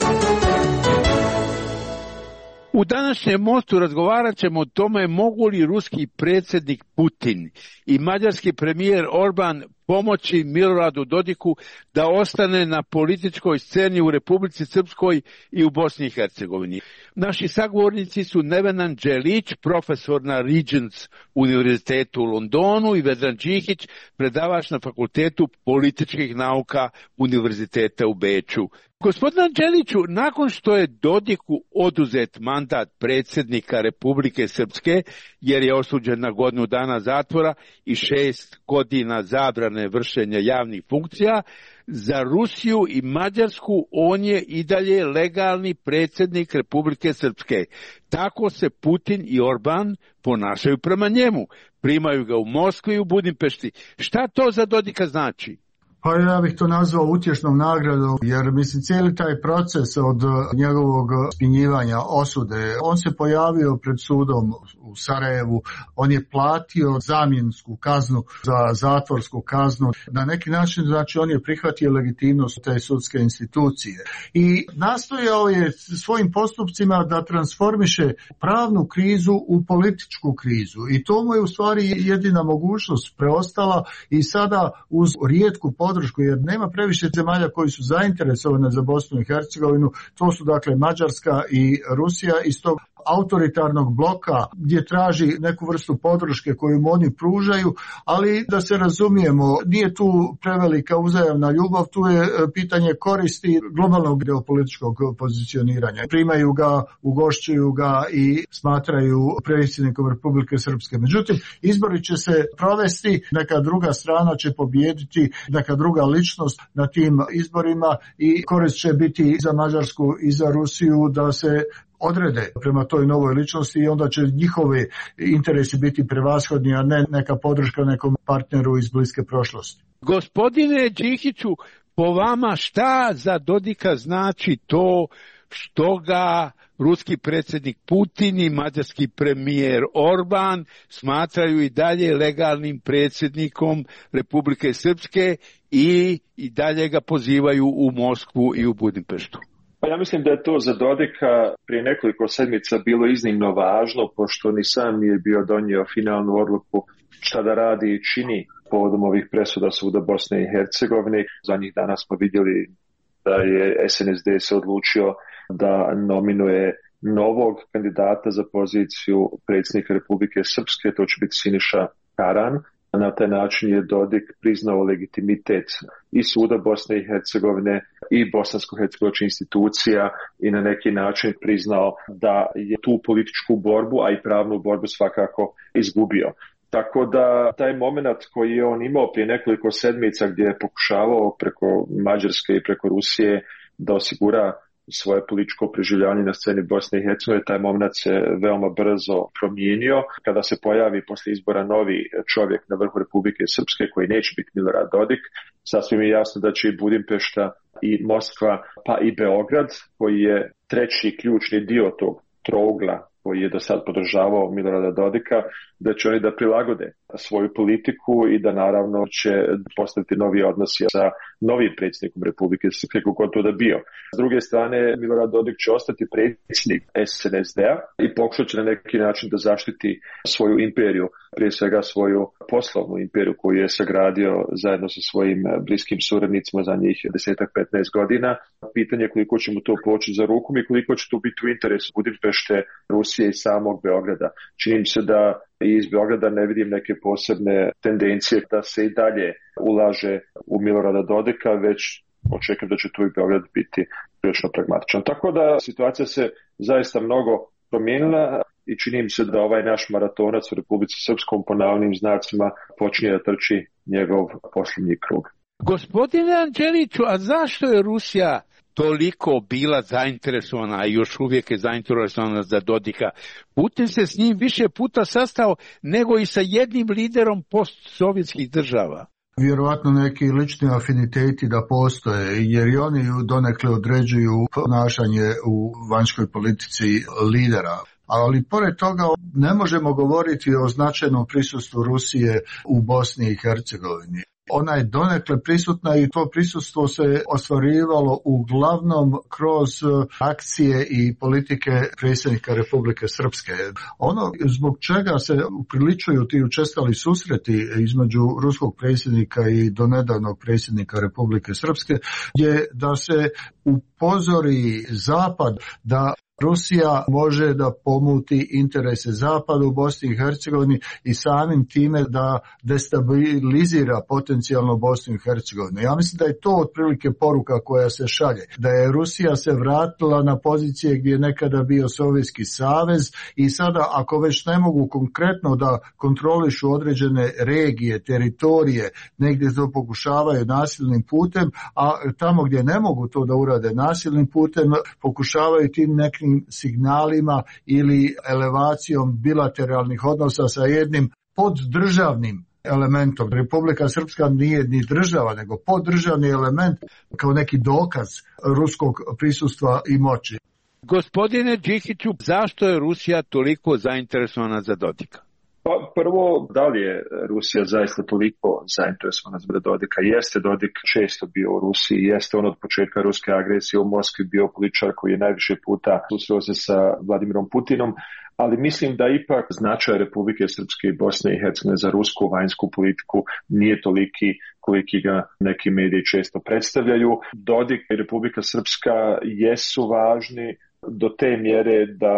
U današnjem Mostu razgovarat ćemo o tome mogu li ruski predsjednik Putin i mađarski premijer Orban pomoći Miloradu Dodiku da ostane na političkoj sceni u Republici Srpskoj i u Bosni i Hercegovini. Naši sagovornici su Neven Anđelić, profesor na Regents univerzitetu u Londonu, i Vedran Džihić, predavač na Fakultetu političkih nauka Univerziteta u Beču. Gospodine Anđeliću, nakon što je Dodiku oduzet mandat predsjednika Republike Srpske, jer je osuđen na godinu dana zatvora i 6 godina zabrane vršenja javnih funkcija, za Rusiju i Mađarsku on je i dalje legalni predsjednik Republike Srpske. Tako se Putin i Orban ponašaju prema njemu. Primaju ga u Moskvi i u Budimpešti. Šta to za Dodika znači? Pa ja bih to nazvao utješnom nagradom, jer mislim cijeli taj proces od njegovog smjenjivanja, osude, on se pojavio pred sudom u Sarajevu, on je platio zamjensku kaznu za zatvorsku kaznu. Na neki način, znači, on je prihvatio legitimnost te sudske institucije i nastojao je svojim postupcima da transformiše pravnu krizu u političku krizu i to mu je u stvari jedina mogućnost preostala i sada uz rijetku podršku, jer nema previše zemalja koji su zainteresovane za Bosnu i Hercegovinu, to su dakle Mađarska i Rusija, iz tog autoritarnog bloka gdje traži neku vrstu podrške koju mu oni pružaju, ali da se razumijemo, nije tu prevelika uzajamna ljubav, tu je pitanje koristi globalnog geopolitičkog pozicioniranja. Primaju ga, ugošćuju ga i smatraju predsjednikom Republike Srpske. Međutim, izbori će se provesti, neka druga strana će pobijediti, neka druga ličnost na tim izborima i korist će biti i za Mađarsku i za Rusiju da se odrede prema toj novoj ličnosti i onda će njihove interesi biti prevashodni, a ne neka podrška nekom partneru iz bliske prošlosti. Gospodine Džihiću, po vama šta za Dodika znači to što ga ruski predsjednik Putin i mađarski premijer Orban smatraju i dalje legalnim predsjednikom Republike Srpske i dalje ga pozivaju u Moskvu i u Budimpeštu? Pa Ja mislim da je to za Dodika prije nekoliko sedmica bilo iznimno važno, pošto ni sam nije bio donio finalnu odluku šta da radi i čini povodom ovih presuda suda Bosne i Hercegovine. Zadnjih dana smo vidjeli da je SNSD se odlučio da nominuje novog kandidata za poziciju predsjednika Republike Srpske, to će biti Siniša Karan. Na taj način je Dodik priznao legitimitet i suda Bosne i Hercegovine i bosansko-hercegovačkih institucija i na neki način priznao da je tu političku borbu, a i pravnu borbu svakako izgubio. Tako da taj moment koji je on imao prije nekoliko sedmica gdje je pokušavao preko Mađarske i preko Rusije da osigura svoje političko preživljavanje na sceni Bosne i Hercegovine, taj moment se veoma brzo promijenio. Kada se pojavi poslije izbora novi čovjek na vrhu Republike Srpske koji neće biti Milorad Dodik, sasvim je jasno da će i Budimpešta i Moskva pa i Beograd, koji je treći ključni dio tog trougla koji je do sad podržavao Milorada Dodika, da će oni da prilagode svoju politiku i da naravno će postaviti novi odnosi sa novim predsjednikom Republike Srpske, kako to da bio. S druge strane, Milorad Dodik će ostati predsjednik SNSD-a i pokušat će na neki način da zaštiti svoju imperiju, prije svega svoju poslovnu imperiju koju je sagradio zajedno sa svojim bliskim suradnicima za njih 10-15 godina. Pitanje je koliko će mu to poći za rukom i koliko će to biti u interesu Budimpešte, Rusije i samog Beograda. Čini se da i iz Beograda ne vidim neke posebne tendencije da se i dalje ulaže u Milorada Dodika, već očekujem da će tu i Beograd biti prilično pragmatičan. Tako da situacija se zaista mnogo promijenila i čini mi se da ovaj naš maratonac u Republici Srpskom po navodnim znacima počinje da trči njegov posljednji krug. Gospodine Anđeliću, a zašto je Rusija toliko bila zainteresovana, a još uvijek je zainteresovana za Dodika? Putin se s njim više puta sastao nego i sa jednim liderom postsovjetskih država. Vjerovatno neki lični afiniteti da postoje, jer i oni donekle određuju ponašanje u vanjskoj politici lidera. Ali pored toga ne možemo govoriti o značajnom prisustvu Rusije u Bosni i Hercegovini. Ona je donekle prisutna i to prisustvo se ostvarivalo uglavnom kroz akcije i politike predsjednika Republike Srpske. Ono zbog čega se upriličuju ti učestali susreti između ruskog predsjednika i donedavnog predsjednika Republike Srpske je da se upozori Zapad da Rusija može da pomuti interese Zapada u Bosni i Hercegovini i samim time da destabilizira potencijalno Bosnu i Hercegovinu. Ja mislim da je to otprilike poruka koja se šalje. Da je Rusija se vratila na pozicije gdje je nekada bio Sovjetski savez i sada ako već ne mogu konkretno da kontrolišu određene regije, teritorije, negdje to pokušavaju nasilnim putem, a tamo gdje ne mogu to da urade nasilnim putem, pokušavaju tim nekim signalima ili elevacijom bilateralnih odnosa sa jednim poddržavnim elementom. Republika Srpska nije ni država, nego poddržavni element kao neki dokaz ruskog prisustva i moći. Gospodine Đikiću, zašto je Rusija toliko zainteresovana za Dodika? Pa prvo, da li je Rusija zaista toliko zainteresovana za Dodika? Jeste Dodik često bio u Rusiji, jeste on od početka ruske agresije u Moskvi bio političar koji je najviše puta susreo se sa Vladimirom Putinom, ali mislim da ipak značaj Republike Srpske i Bosne i Hercegovine za rusku vanjsku politiku nije toliki koliki ga neki mediji često predstavljaju. Dodik i Republika Srpska jesu važni do te mjere da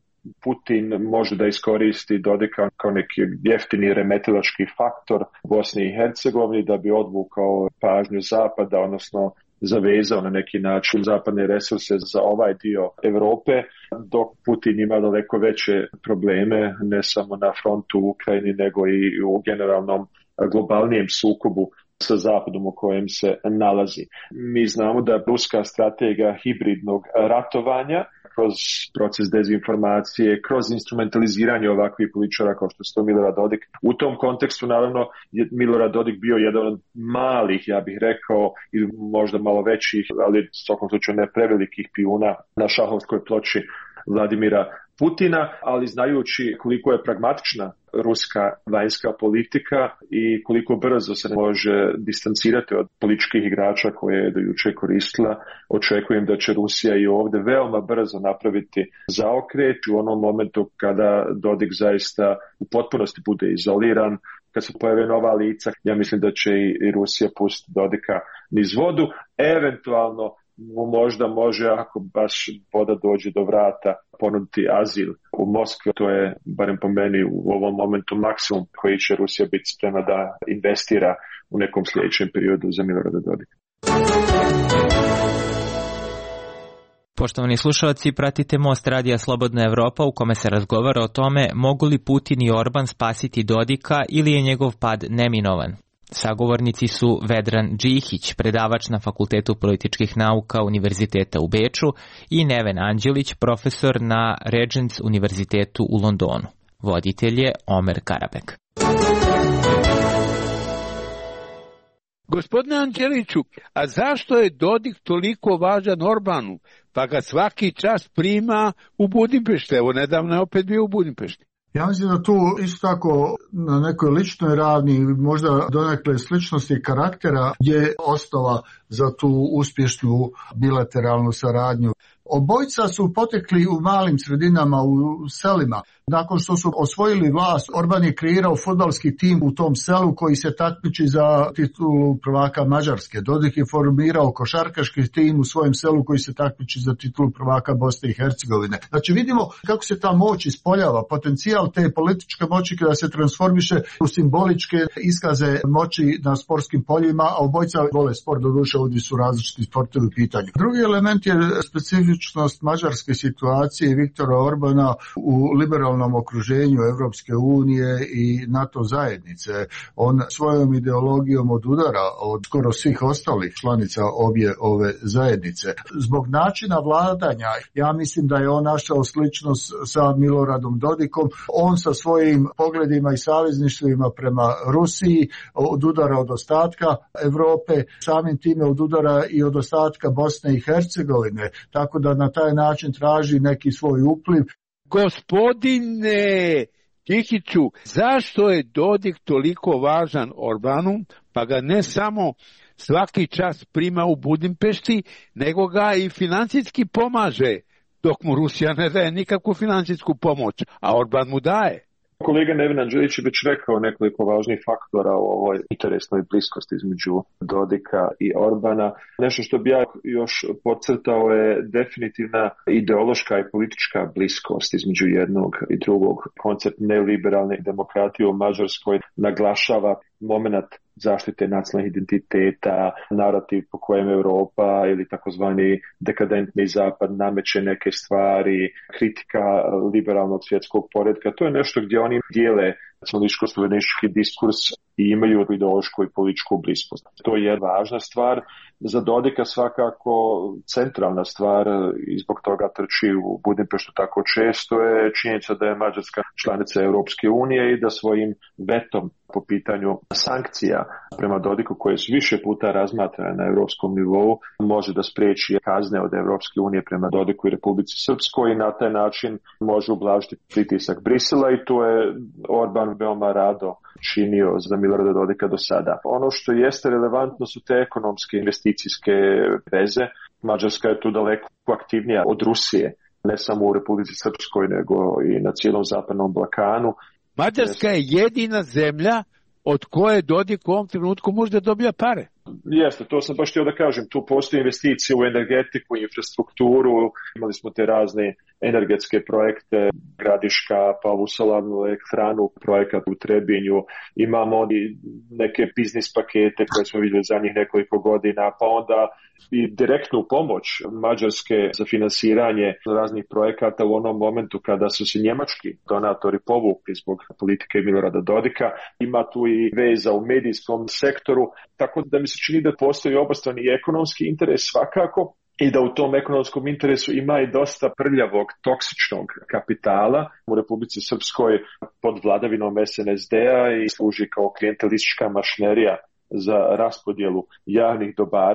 Putin može da iskoristi Dodika kao neki jeftini remetilački faktor Bosni i Hercegovini da bi odvukao pažnju Zapada, odnosno zavezao na neki način zapadne resurse za ovaj dio Europe, dok Putin ima daleko veće probleme ne samo na frontu u Ukrajini nego i u generalnom globalnijem sukobu sa Zapadom u kojem se nalazi. Mi znamo da ruska strategija hibridnog ratovanja kroz proces dezinformacije, kroz instrumentaliziranje ovakvih političara kao što je Milorad Dodik. U tom kontekstu naravno je Milorad Dodik bio jedan od malih, ja bih rekao, ili možda malo većih, ali u svakom slučaju ne prevelikih pijuna na šahovskoj ploči Vladimira Putina, ali znajući koliko je pragmatična ruska vanjska politika i koliko brzo se može distancirati od političkih igrača koje je do juče koristila, očekujem da će Rusija i ovdje veoma brzo napraviti zaokret u onom momentu kada Dodik zaista u potpunosti bude izoliran, kad se pojave nova lica. Ja mislim da će i Rusija pustiti Dodika niz vodu, eventualno možda može, ako baš voda dođe do vrata, ponuditi azil u Moskvi. To je, barem po meni, u ovom momentu maksimum koji će Rusija biti spremna da investira u nekom sljedećem periodu za Milorada Dodika. Poštovani slušalci, pratite Most Radija Slobodna Evropa u kome se razgovara o tome mogu li Putin i Orban spasiti Dodika ili je njegov pad neminovan. Sagovornici su Vedran Džihić, predavač na Fakultetu političkih nauka Univerziteta u Beču, i Neven Anđelić, profesor na Regents Univerzitetu u Londonu. Voditelj je Omer Karabek. Gospodine Anđeliću, a zašto je Dodik toliko važan Orbanu, pa ga svaki čas prima u Budimpešti? Evo, nedavno je opet bio u Budimpešti. Ja mislim da tu isto tako na nekoj ličnoj ravni, možda donekle sličnosti karaktera, je osnova za tu uspješnu bilateralnu saradnju. Obojica su potekli u malim sredinama, u selima. Nakon što su osvojili vlast, Orban je kreirao fudbalski tim u tom selu koji se takmiči za titulu prvaka Mađarske. Dodik je formirao košarkaški tim u svojem selu koji se takmiči za titulu prvaka Bosne i Hercegovine. Znači vidimo kako se ta moć ispoljava, potencijal te političke moći kada se transformiše u simboličke iskaze moći na sportskim poljima, a obojica vole sport, doduše ovdje su različiti sportovi u pitanju. Drugi element je specifičnost mađarske situacije i Viktora Orbana u liberalnom okruženju Evropske unije i NATO zajednice. On svojom ideologijom odudara od skoro svih ostalih članica obje ove zajednice. Zbog načina vladanja, ja mislim da je on našao sličnost sa Miloradom Dodikom. On sa svojim pogledima i savezništvima prema Rusiji odudara od ostatka Evrope, samim time odudara i od ostatka Bosne i Hercegovine, tako da na taj način traži neki svoj upliv. Gospodine Džihiću, zašto je Dodik toliko važan Orbanu, pa ga ne samo svaki čas prima u Budimpešti, nego ga i financijski pomaže, dok mu Rusija ne daje nikakvu financijsku pomoć, a Orban mu daje? Kolega Neven Anđelić je već rekao nekoliko važnih faktora o ovoj interesnoj bliskosti između Dodika i Orbana. Nešto što bi ja još podcrtao je definitivna ideološka i politička bliskost između jednog i drugog. Koncept neoliberalne demokratije u Mađarskoj naglašava moment zaštite nacionalnih identiteta, narativ po kojem Europa ili takozvani dekadentni zapad nameće neke stvari, kritika liberalnog svjetskog poretka. To je nešto gdje oni dijele nacionalističko-suverenistički diskurs i imaju ideološku i političku bliskost. To je važna stvar. Za Dodika svakako centralna stvar i zbog toga trči u Budimpeštu tako često je činjenica da je Mađarska članica Europske unije i da svojim vetom po pitanju sankcija prema Dodiku, koje su više puta razmatrane na europskom nivou, može da spriječi kazne od Europske unije prema Dodiku i Republici Srpskoj i na taj način može ublažiti pritisak Brisela i to je Orban veoma rado činio za Milorada Dodika do sada. Ono što jeste relevantno su te ekonomske investicijske veze. Mađarska je tu daleko aktivnija od Rusije, ne samo u Republici Srpskoj, nego i na cijelom zapadnom Balkanu. Mađarska je jedina zemlja od koje Dodik u ovom trenutku može da dobija pare. Jeste, to sam baš htio da kažem. Tu postoji investicije u energetiku, infrastrukturu, imali smo te razne energetske projekte, Gradiška, pa u solarnu elektranu, projekat u Trebinju, imamo neke biznis pakete koje smo vidjeli zadnjih nekoliko godina, pa onda i direktnu pomoć Mađarske za finansiranje raznih projekata u onom momentu kada su se njemački donatori povukli zbog politike Milorada Dodika. Ima tu i veza u medijskom sektoru, tako da mi se čini da postoji obostrani ekonomski interes svakako i da u tom ekonomskom interesu ima i dosta prljavog, toksičnog kapitala u Republici Srpskoj pod vladavinom SNSD-a i služi kao klijentelistička mašinerija za raspodjelu javnih dobara.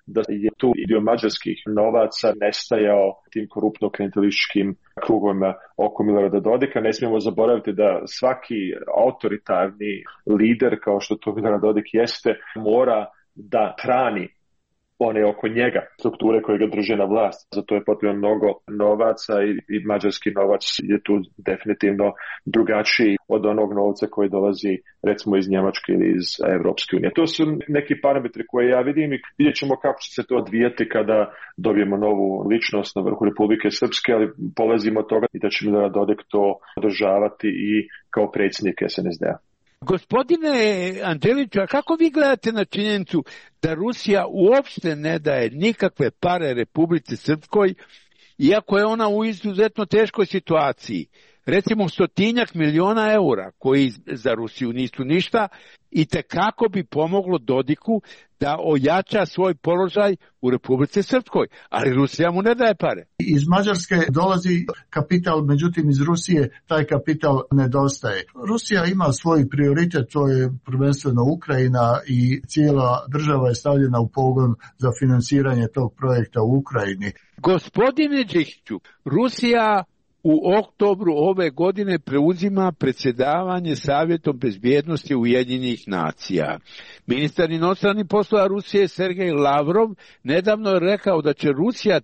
da je tu dio mađarskih novaca nestajao tim koruptno-klijentelističkim krugovima oko Milorada Dodika. Ne smijemo zaboraviti da svaki autoritarni lider, kao što to Milorad Dodik jeste, mora da hrani one oko njega, strukture koje ga drže na vlast. Zato je potrebno mnogo novaca i mađarski novac je tu definitivno drugačiji od onog novca koji dolazi recimo iz Njemačke ili iz Europske unije. To su neki parametri koje ja vidim i vidjet ćemo kako će se to odvijati kada dobijemo novu ličnost na vrhu Republike Srpske, ali polazimo od toga i da će Milorad Dodik to održavati i kao predsjednik SNSD-a. Gospodine Anđeliću, a kako vi gledate na činjenicu da Rusija uopšte ne daje nikakve pare Republici Srpskoj, iako je ona u izuzetno teškoj situaciji? Recimo 100 miliona eura, koji za Rusiju nisu ništa, i tekako bi pomoglo Dodiku da ojača svoj položaj u Republici Srpskoj, ali Rusija mu ne daje pare. Iz Mađarske dolazi kapital, međutim iz Rusije taj kapital nedostaje. Rusija ima svoj prioritet, to je prvenstveno Ukrajina i cijela država je stavljena u pogon za financiranje tog projekta u Ukrajini. Gospodine Đikiću, Rusija u oktobru ove godine preuzima predsjedavanje Savjetom bezbjednosti Ujedinjenih nacija. Ministar inostranih poslova Rusije Sergej Lavrov nedavno je rekao da će Rusija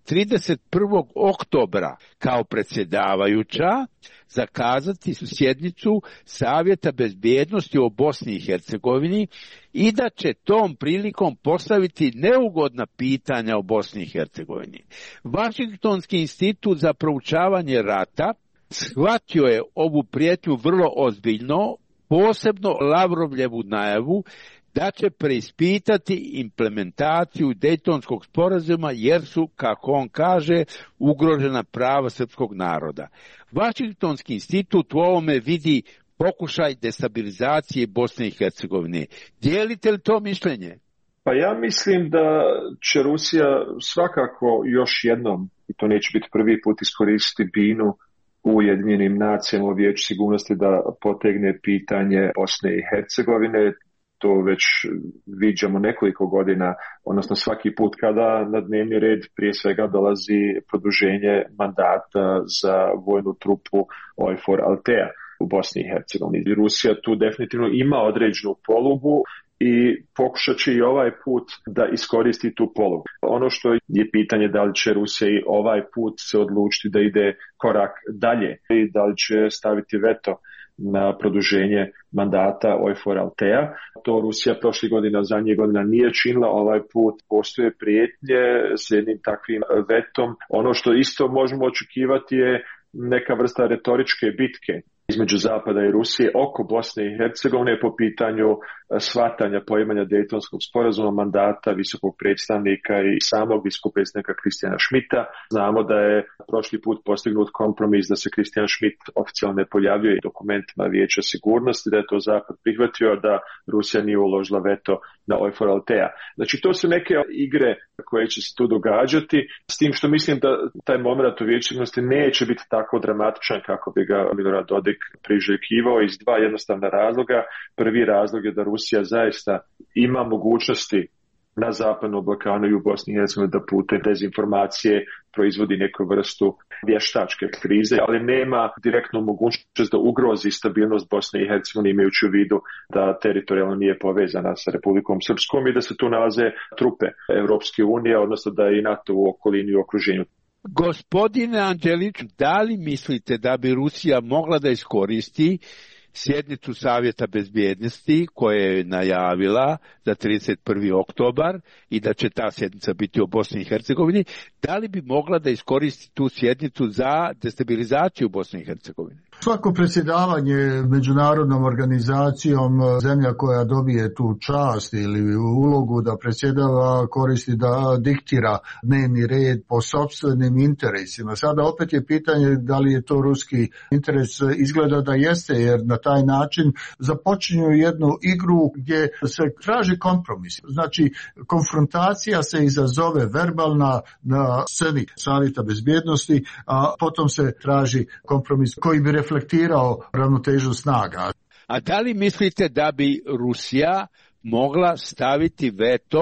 31. oktobra kao predsjedavajuća zakazati sjednicu Savjeta bezbjednosti o Bosni i Hercegovini i da će tom prilikom postaviti neugodna pitanja o Bosni i Hercegovini. Vašingtonski institut za proučavanje rata shvatio je ovu prijetnju vrlo ozbiljno, posebno Lavrovljevu najavu da će preispitati implementaciju Dejtonskog sporazuma jer su, kako on kaže, ugrožena prava srpskog naroda. Vašingtonski institut u ovome vidi pokušaj destabilizacije Bosne i Hercegovine. Dijelite li to mišljenje? Pa ja mislim da će Rusija svakako još jednom, i to neće biti prvi put, iskoristiti binu u Ujedinjenim nacijama u Vijeću sigurnosti da potegne pitanje Bosne i Hercegovine. To već viđamo nekoliko godina, odnosno svaki put kada na dnevni red prije svega dolazi produženje mandata za vojnu trupu OIFOR Altea u Bosni i Hercegovini. Rusija tu definitivno ima određenu polugu i pokušat će i ovaj put da iskoristi tu polugu. Ono što je pitanje da li će Rusija i ovaj put se odlučiti da ide korak dalje i da li će staviti veto na produženje mandata OIFOR Altea. To Rusija prošle godina, zadnje godina nije činila, ovaj put postoje prijetnje s jednim takvim vetom. Ono što isto možemo očekivati je neka vrsta retoričke bitke između Zapada i Rusije oko Bosne i Hercegovine po pitanju shvatanja poimanja Dejtonskog sporazuma, mandata visokog predstavnika i samog visokog predstavnika Kristijana Schmidta. Znamo da je prošli put postignut kompromis da se Kristijan Schmidt oficijalno ne pojavljuje dokumentima Vijeća sigurnosti, da je to Zapad prihvatio, da Rusija nije uložila veto na OIFOR Altea. Znači to su neke igre koje će se tu događati, s tim što mislim da taj moment u Vijeću sigurnosti neće biti tako dramatičan kako bi ga Milorad Dodik priželjkivao iz dva jednostavna razloga. Prvi razlog je da Rusija zaista ima mogućnosti na Zapadnom Balkanu i u Bosni i Hercegovini da putem dezinformacije proizvodi neku vrstu vještačke krize, ali nema direktnu mogućnost da ugrozi stabilnost Bosne i Hercegovine imajući u vidu da teritorijalno nije povezana sa Republikom Srpskom i da se tu nalaze trupe Europske unije, odnosno da je i NATO u okolini i okruženju. Gospodine Anđelić, da li mislite da bi Rusija mogla da iskoristi sjednicu Savjeta bezbjednosti koje je najavila za 31. oktobar i da će ta sjednica biti o Bosni i Hercegovini, da li bi mogla da iskoristi tu sjednicu za destabilizaciju Bosne i Hercegovine? Svako predsjedavanje međunarodnom organizacijom, zemlja koja dobije tu čast ili ulogu da predsjedava, koristi da diktira dnevni red po sopstvenim interesima. Sada opet je pitanje da li je to ruski interes, izgleda da jeste, jer na taj način započinju jednu igru gdje se traži kompromis. Znači, konfrontacija se izazove verbalna na sceni Savjeta bezbjednosti, a potom se traži kompromis koji bi reflektirao ravnotežu snaga. A da li mislite da bi Rusija mogla staviti veto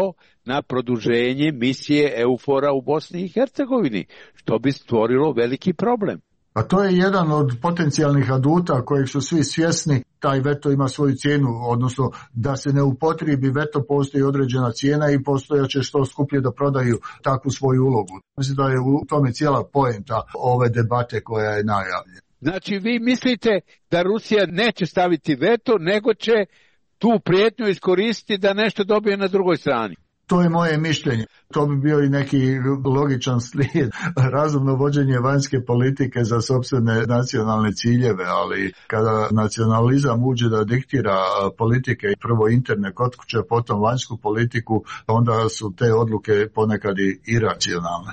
na produženje misije EUFOR-a u Bosni i Hercegovini, što bi stvorilo veliki problem. A to je jedan od potencijalnih aduta kojeg su svi svjesni. Taj veto ima svoju cijenu, odnosno da se ne upotrijebi veto postoji određena cijena i postojaće što skuplje da prodaju takvu svoju ulogu. Mislim da je u tome cijela poenta ove debate koja je najavljena. Znači vi mislite da Rusija neće staviti veto, nego će tu prijetnju iskoristiti da nešto dobije na drugoj strani? To je moje mišljenje. To bi bio i neki logičan slijed, razumno vođenje vanjske politike za sopstvene nacionalne ciljeve, ali kada nacionalizam uđe da diktira politike, prvo interne kod kuće, potom vanjsku politiku, onda su te odluke ponekad i iracionalne.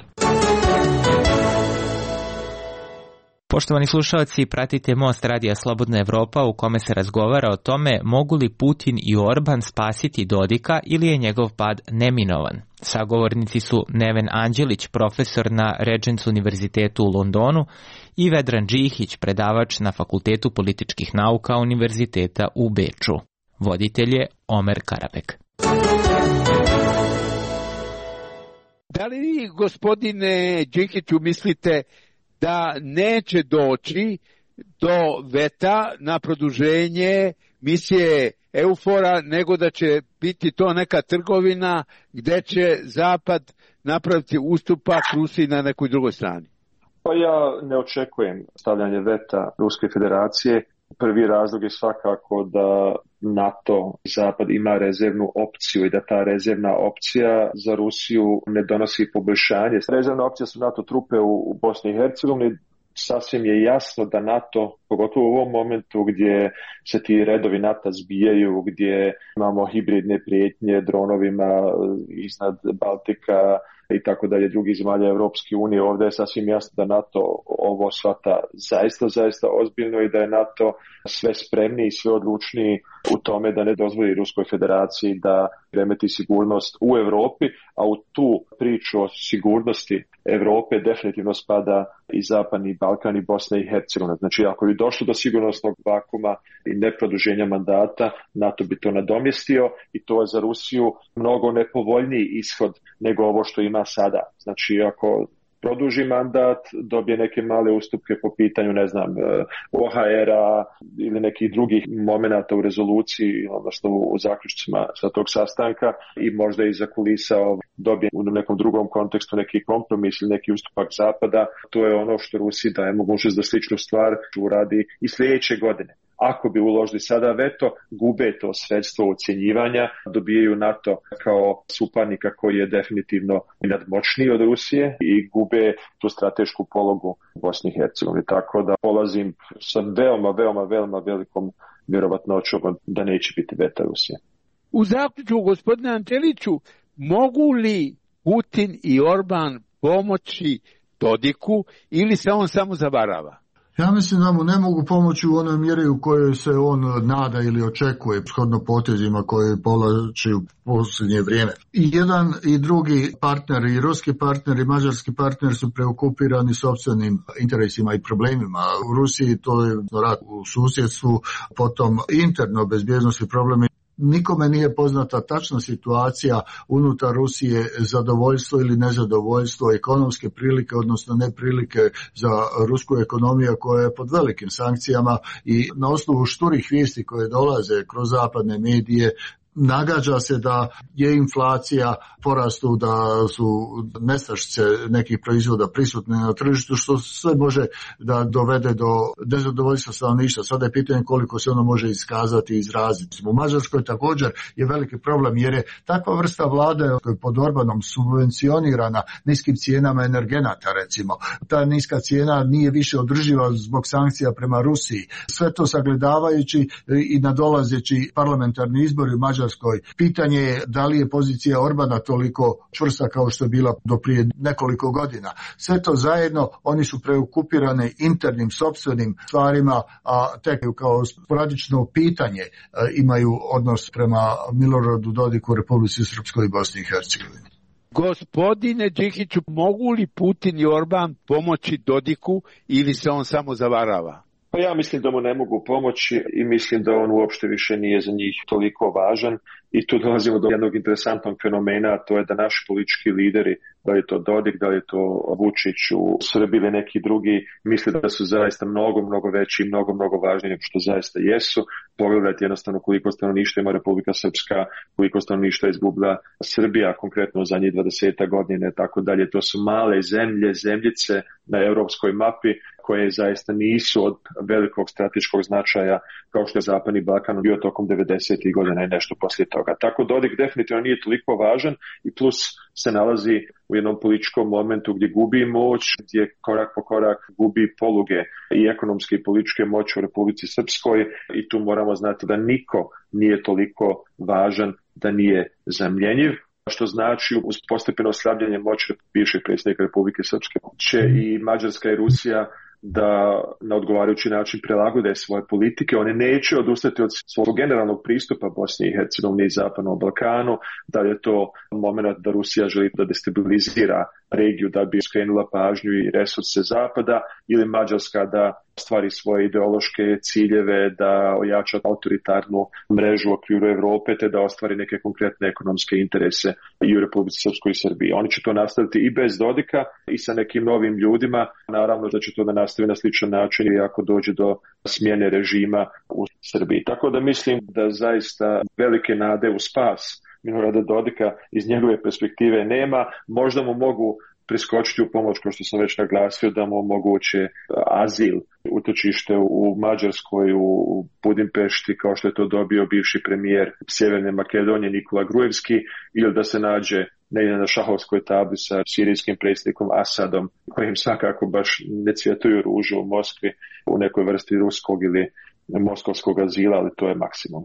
Poštovani slušalci, pratite Most Radija Slobodna Evropa u kome se razgovara o tome mogu li Putin i Orban spasiti Dodika ili je njegov pad neminovan. Sagovornici su Neven Anđelić, profesor na Regents univerzitetu u Londonu, i Vedran Džihić, predavač na Fakultetu političkih nauka Univerziteta u Beču. Voditelj je Omer Karabek. Da li vi, gospodine Džihiću, mislite da neće doći do veta na produženje misije EUFOR-a, nego da će biti to neka trgovina gdje će Zapad napraviti ustupak Rusiji na nekoj drugoj strani? Pa ja ne očekujem stavljanje veta Ruske federacije. Prvi razlog je svakako da NATO i Zapad ima rezervnu opciju i da ta rezervna opcija za Rusiju ne donosi poboljšanje. Rezervna opcija su NATO trupe u Bosni i Hercegovini. Sasvim je jasno da NATO, pogotovo u ovom momentu gdje se ti redovi NATO zbijaju, gdje imamo hibridne prijetnje dronovima iznad Baltika i tako dalje, drugih zemalja Europske unije, ovdje je sasvim jasno da NATO ovo shvata zaista ozbiljno i da je NATO sve spremniji i sve odlučniji u tome da ne dozvoli Ruskoj federaciji da remeti sigurnost u Europi, a u tu priču o sigurnosti Europe definitivno spada i Zapadni Balkan i Bosna i Hercegovina. Znači, ako bi došlo do sigurnosnog vakuma i neproduženja mandata, NATO bi to nadomjestio i to je za Rusiju mnogo nepovoljniji ishod nego ovo što ima sada. Znači, ako produži mandat, dobije neke male ustupke po pitanju, ne znam, OHR-a ili nekih drugih momenata u rezoluciji, odnosno u zaključcima sa tog sastanka i možda iza kulisa dobije u nekom drugom kontekstu neki kompromis ili neki ustupak Zapada. To je ono što Rusiji daje mogućnost da sličnu stvar uradi i sljedeće godine. Ako bi uložili sada veto, gube to sredstvo ocjenjivanja, dobijaju NATO kao suparnika koji je definitivno nadmoćniji od Rusije i gube tu stratešku pologu Bosni i Hercegovini. Tako da polazim sa veoma velikom vjerovatnoćom da neće biti veta Rusije. U zaključku, gospodine Anđeliću, mogu li Putin i Orban pomoći Dodiku ili se on samo zavarava? Ja mislim da mu ne mogu pomoći u onoj mjeri u kojoj se on nada ili očekuje shodno potezima koje povlači u posljednje vrijeme. I jedan i drugi partner, i ruski partner i mađarski partner su preokupirani sopstvenim interesima i problemima. U Rusiji to je rat u susjedstvu, potom interno bezbjednosti problemi. Nikome nije poznata tačna situacija unutar Rusije, zadovoljstvo ili nezadovoljstvo, ekonomske prilike, odnosno neprilike za rusku ekonomiju koja je pod velikim sankcijama i na osnovu šturih vijesti koje dolaze kroz zapadne medije nagađa se da je inflacija porastu, da su nestašice nekih proizvoda prisutne na tržištu, što sve može da dovede do nezadovoljstva stanovništva. Sada je pitanje koliko se ono može iskazati i izraziti. U Mađarskoj također je veliki problem jer je takva vrsta vlade koja je pod Orbanom subvencionirana niskim cijenama energenata, recimo. Ta niska cijena nije više održiva zbog sankcija prema Rusiji. Sve to sagledavajući i nadolazeći parlamentarni izbori u Mađarskoj, pitanje je da li je pozicija Orbana toliko čvrsta kao što je bila do prije nekoliko godina. Sve to zajedno, oni su preokupirani internim sopstvenim stvarima, a tek kao sporadično pitanje imaju odnos prema Miloradu Dodiku, Republici Srpskoj i Bosni i Hercegovini. Gospodine Džihiću, mogu li Putin i Orban pomoći Dodiku ili se on samo zavarava? Pa ja mislim da mu ne mogu pomoći i mislim da on uopšte više nije za njih toliko važan I tu dolazimo do jednog interesantnog fenomena, a to je da naši politički lideri, da li je to Dodik, da li je to Vučić u Srbiji ili neki drugi, misle da su zaista mnogo veći i mnogo važniji nego što zaista jesu. Pogledajte jednostavno koliko stanovništva ima Republika Srpska, koliko stanovništva izgubila Srbija, konkretno u zadnjih 20 godina i tako dalje. To su male zemljice na europskoj mapi koje zaista nisu od velikog strateškog značaja kao što je Zapadni Balkan bio tokom 90. godina i nešto poslije toga. Tako Dodik definitivno nije toliko važan i plus se nalazi u jednom političkom momentu gdje gubi moć, gdje korak po korak gubi poluge i ekonomske i političke moći u Republici Srpskoj i tu moramo znati da niko nije toliko važan da nije zamjenjiv, što znači uz postepeno slabljenje moći bivšeg predsjednika Republike Srpske će i Mađarska i Rusija da na odgovarajući način prilagode svoje politike. One neće odustati od svog generalnog pristupa Bosni i Hercegovini i Zapadnom Balkanu, da je to moment da Rusija želi da destabilizira regiju da bi skrenula pažnju i resurse Zapada, ili Mađarska da stvari svoje ideološke ciljeve, da ojača autoritarnu mrežu u okviru Evrope, te da ostvari neke konkretne ekonomske interese i u Republici Srpskoj i Srbiji. Oni će to nastaviti i bez Dodika i sa nekim novim ljudima. Naravno da će to da nastavi na sličan način i ako dođe do smjene režima u Srbiji. Tako da mislim da zaista velike nade u spas Milorada Dodika iz njegove perspektive nema. Možda mu mogu priskočiti u pomoć, kao što sam već naglasio, da mu omoguće azil, utočište u Mađarskoj, u Budimpešti, kao što je to dobio bivši premijer Sjeverne Makedonije Nikola Grujevski, ili da se nađe negdje na šahovskoj tabli sa sirijskim predsjednikom Asadom, kojim svakako baš ne cvjetuju ružu u Moskvi, u nekoj vrsti ruskog ili moskovskog azila, ali to je maksimum.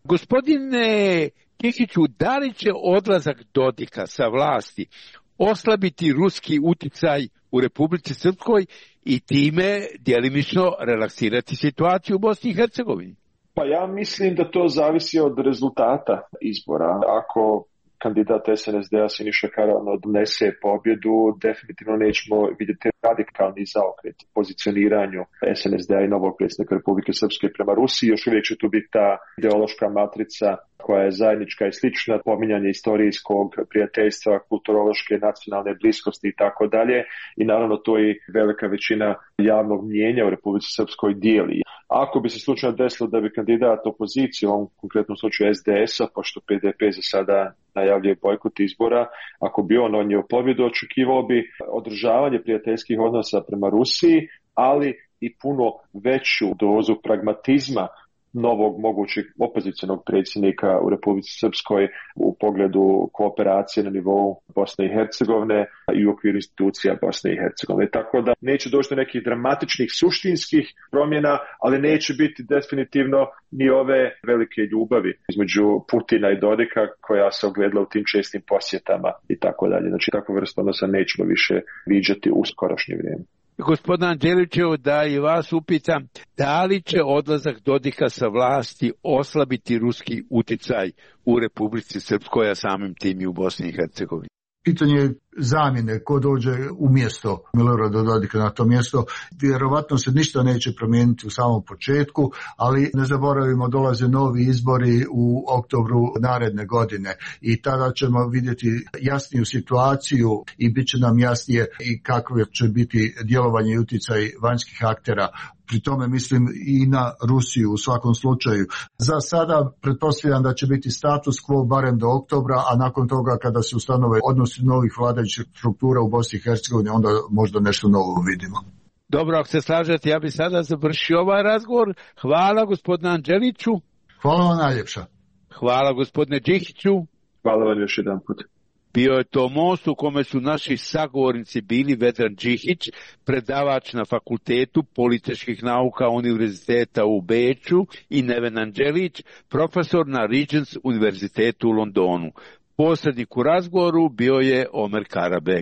Gospodine Kihiću, da li će odlazak Dodika sa vlasti oslabiti ruski uticaj u Republici Srpskoj i time djelimično relaksirati situaciju u Bosni i Hercegovini? Pa ja mislim da to zavisi od rezultata izbora. Ako kandidat SNSD-a Siniša Karaman odnese pobjedu, definitivno nećemo vidjeti radikalni zaokret pozicioniranju SNSD-a i novog predsjednika Republike Srpske prema Rusiji. Još uvijek će tu biti ta ideološka matrica koja je zajednička i slična, pominjanje istorijskog prijateljstva, kulturološke, nacionalne bliskosti i tako dalje. I naravno to i velika većina javnog mnijenja u Republici Srpskoj dijeli. Ako bi se slučajno desilo da bi kandidat opozicije, u ovom konkretnom slučaju SDS-a, pošto PDP za sada najavljuje bojkot izbora, ako bi on odnio pobjedu, očekivao bi održavanje prijateljskih odnosa prema Rusiji, ali i puno veću dozu pragmatizma novog mogućeg opozicionog predsjednika u Republici Srpskoj u pogledu kooperacije na nivou Bosne i Hercegovine i u okviru institucija Bosne i Hercegovine. Tako da neće doći do nekih dramatičnih suštinskih promjena, ali neće biti definitivno ni ove velike ljubavi između Putina i Dodika koja se ogledala u tim čestim posjetama i tako dalje. Znači takvu vrstu odnosa nećemo više viđati u skorošnje vrijeme. Gospodin Anđelićev, da i vas upitam, da li će odlazak Dodika sa vlasti oslabiti ruski uticaj u Republici Srpskoj, a samim tim i u Bosni i Hercegovini? Pitanje zamjene, ko dođe umjesto Milorada Dodika na to mjesto, vjerovatno se ništa neće promijeniti u samom početku, ali ne zaboravimo, dolaze novi izbori u oktobru naredne godine i tada ćemo vidjeti jasniju situaciju i bit će nam jasnije i kakve će biti djelovanje i utjecaj vanjskih aktera. Pri tome mislim i na Rusiju u svakom slučaju. Za sada pretpostavljam da će biti status quo barem do oktobra, a nakon toga kada se ustanove odnosi novih vladajućih struktura u Bosni i Hercegovini, onda možda nešto novo vidimo. Dobro, ako se slažete, ja bih sada završio ovaj razgovor. Hvala gospodinu Anđeliću. Hvala vam najljepša. Hvala gospodine Đihiću. Hvala vam još jedan put. Bio je to most u kome su naši sagovornici bili Vedran Đihić, predavač na Fakultetu političkih nauka Univerziteta u Beču, i Neven Anđelić, profesor na Regents Univerzitetu u Londonu. Posrednik u razgovoru bio je Omer Karabek.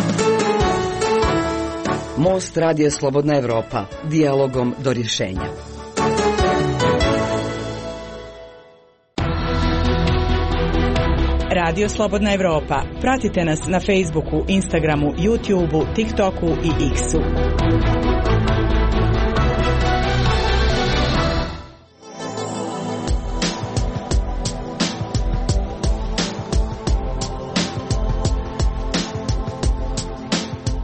Most Radija Slobodna Evropa. Dijalogom do rješenja. Radio Slobodna Evropa. Pratite nas na Facebooku, Instagramu, YouTubeu, TikToku i X-u.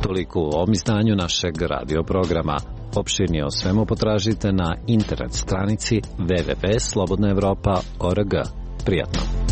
Toliko u ovom izdanju našeg radio programa. Opširnije o svemu potražite na internet stranici www.slobodnaevropa.org. Prijatno!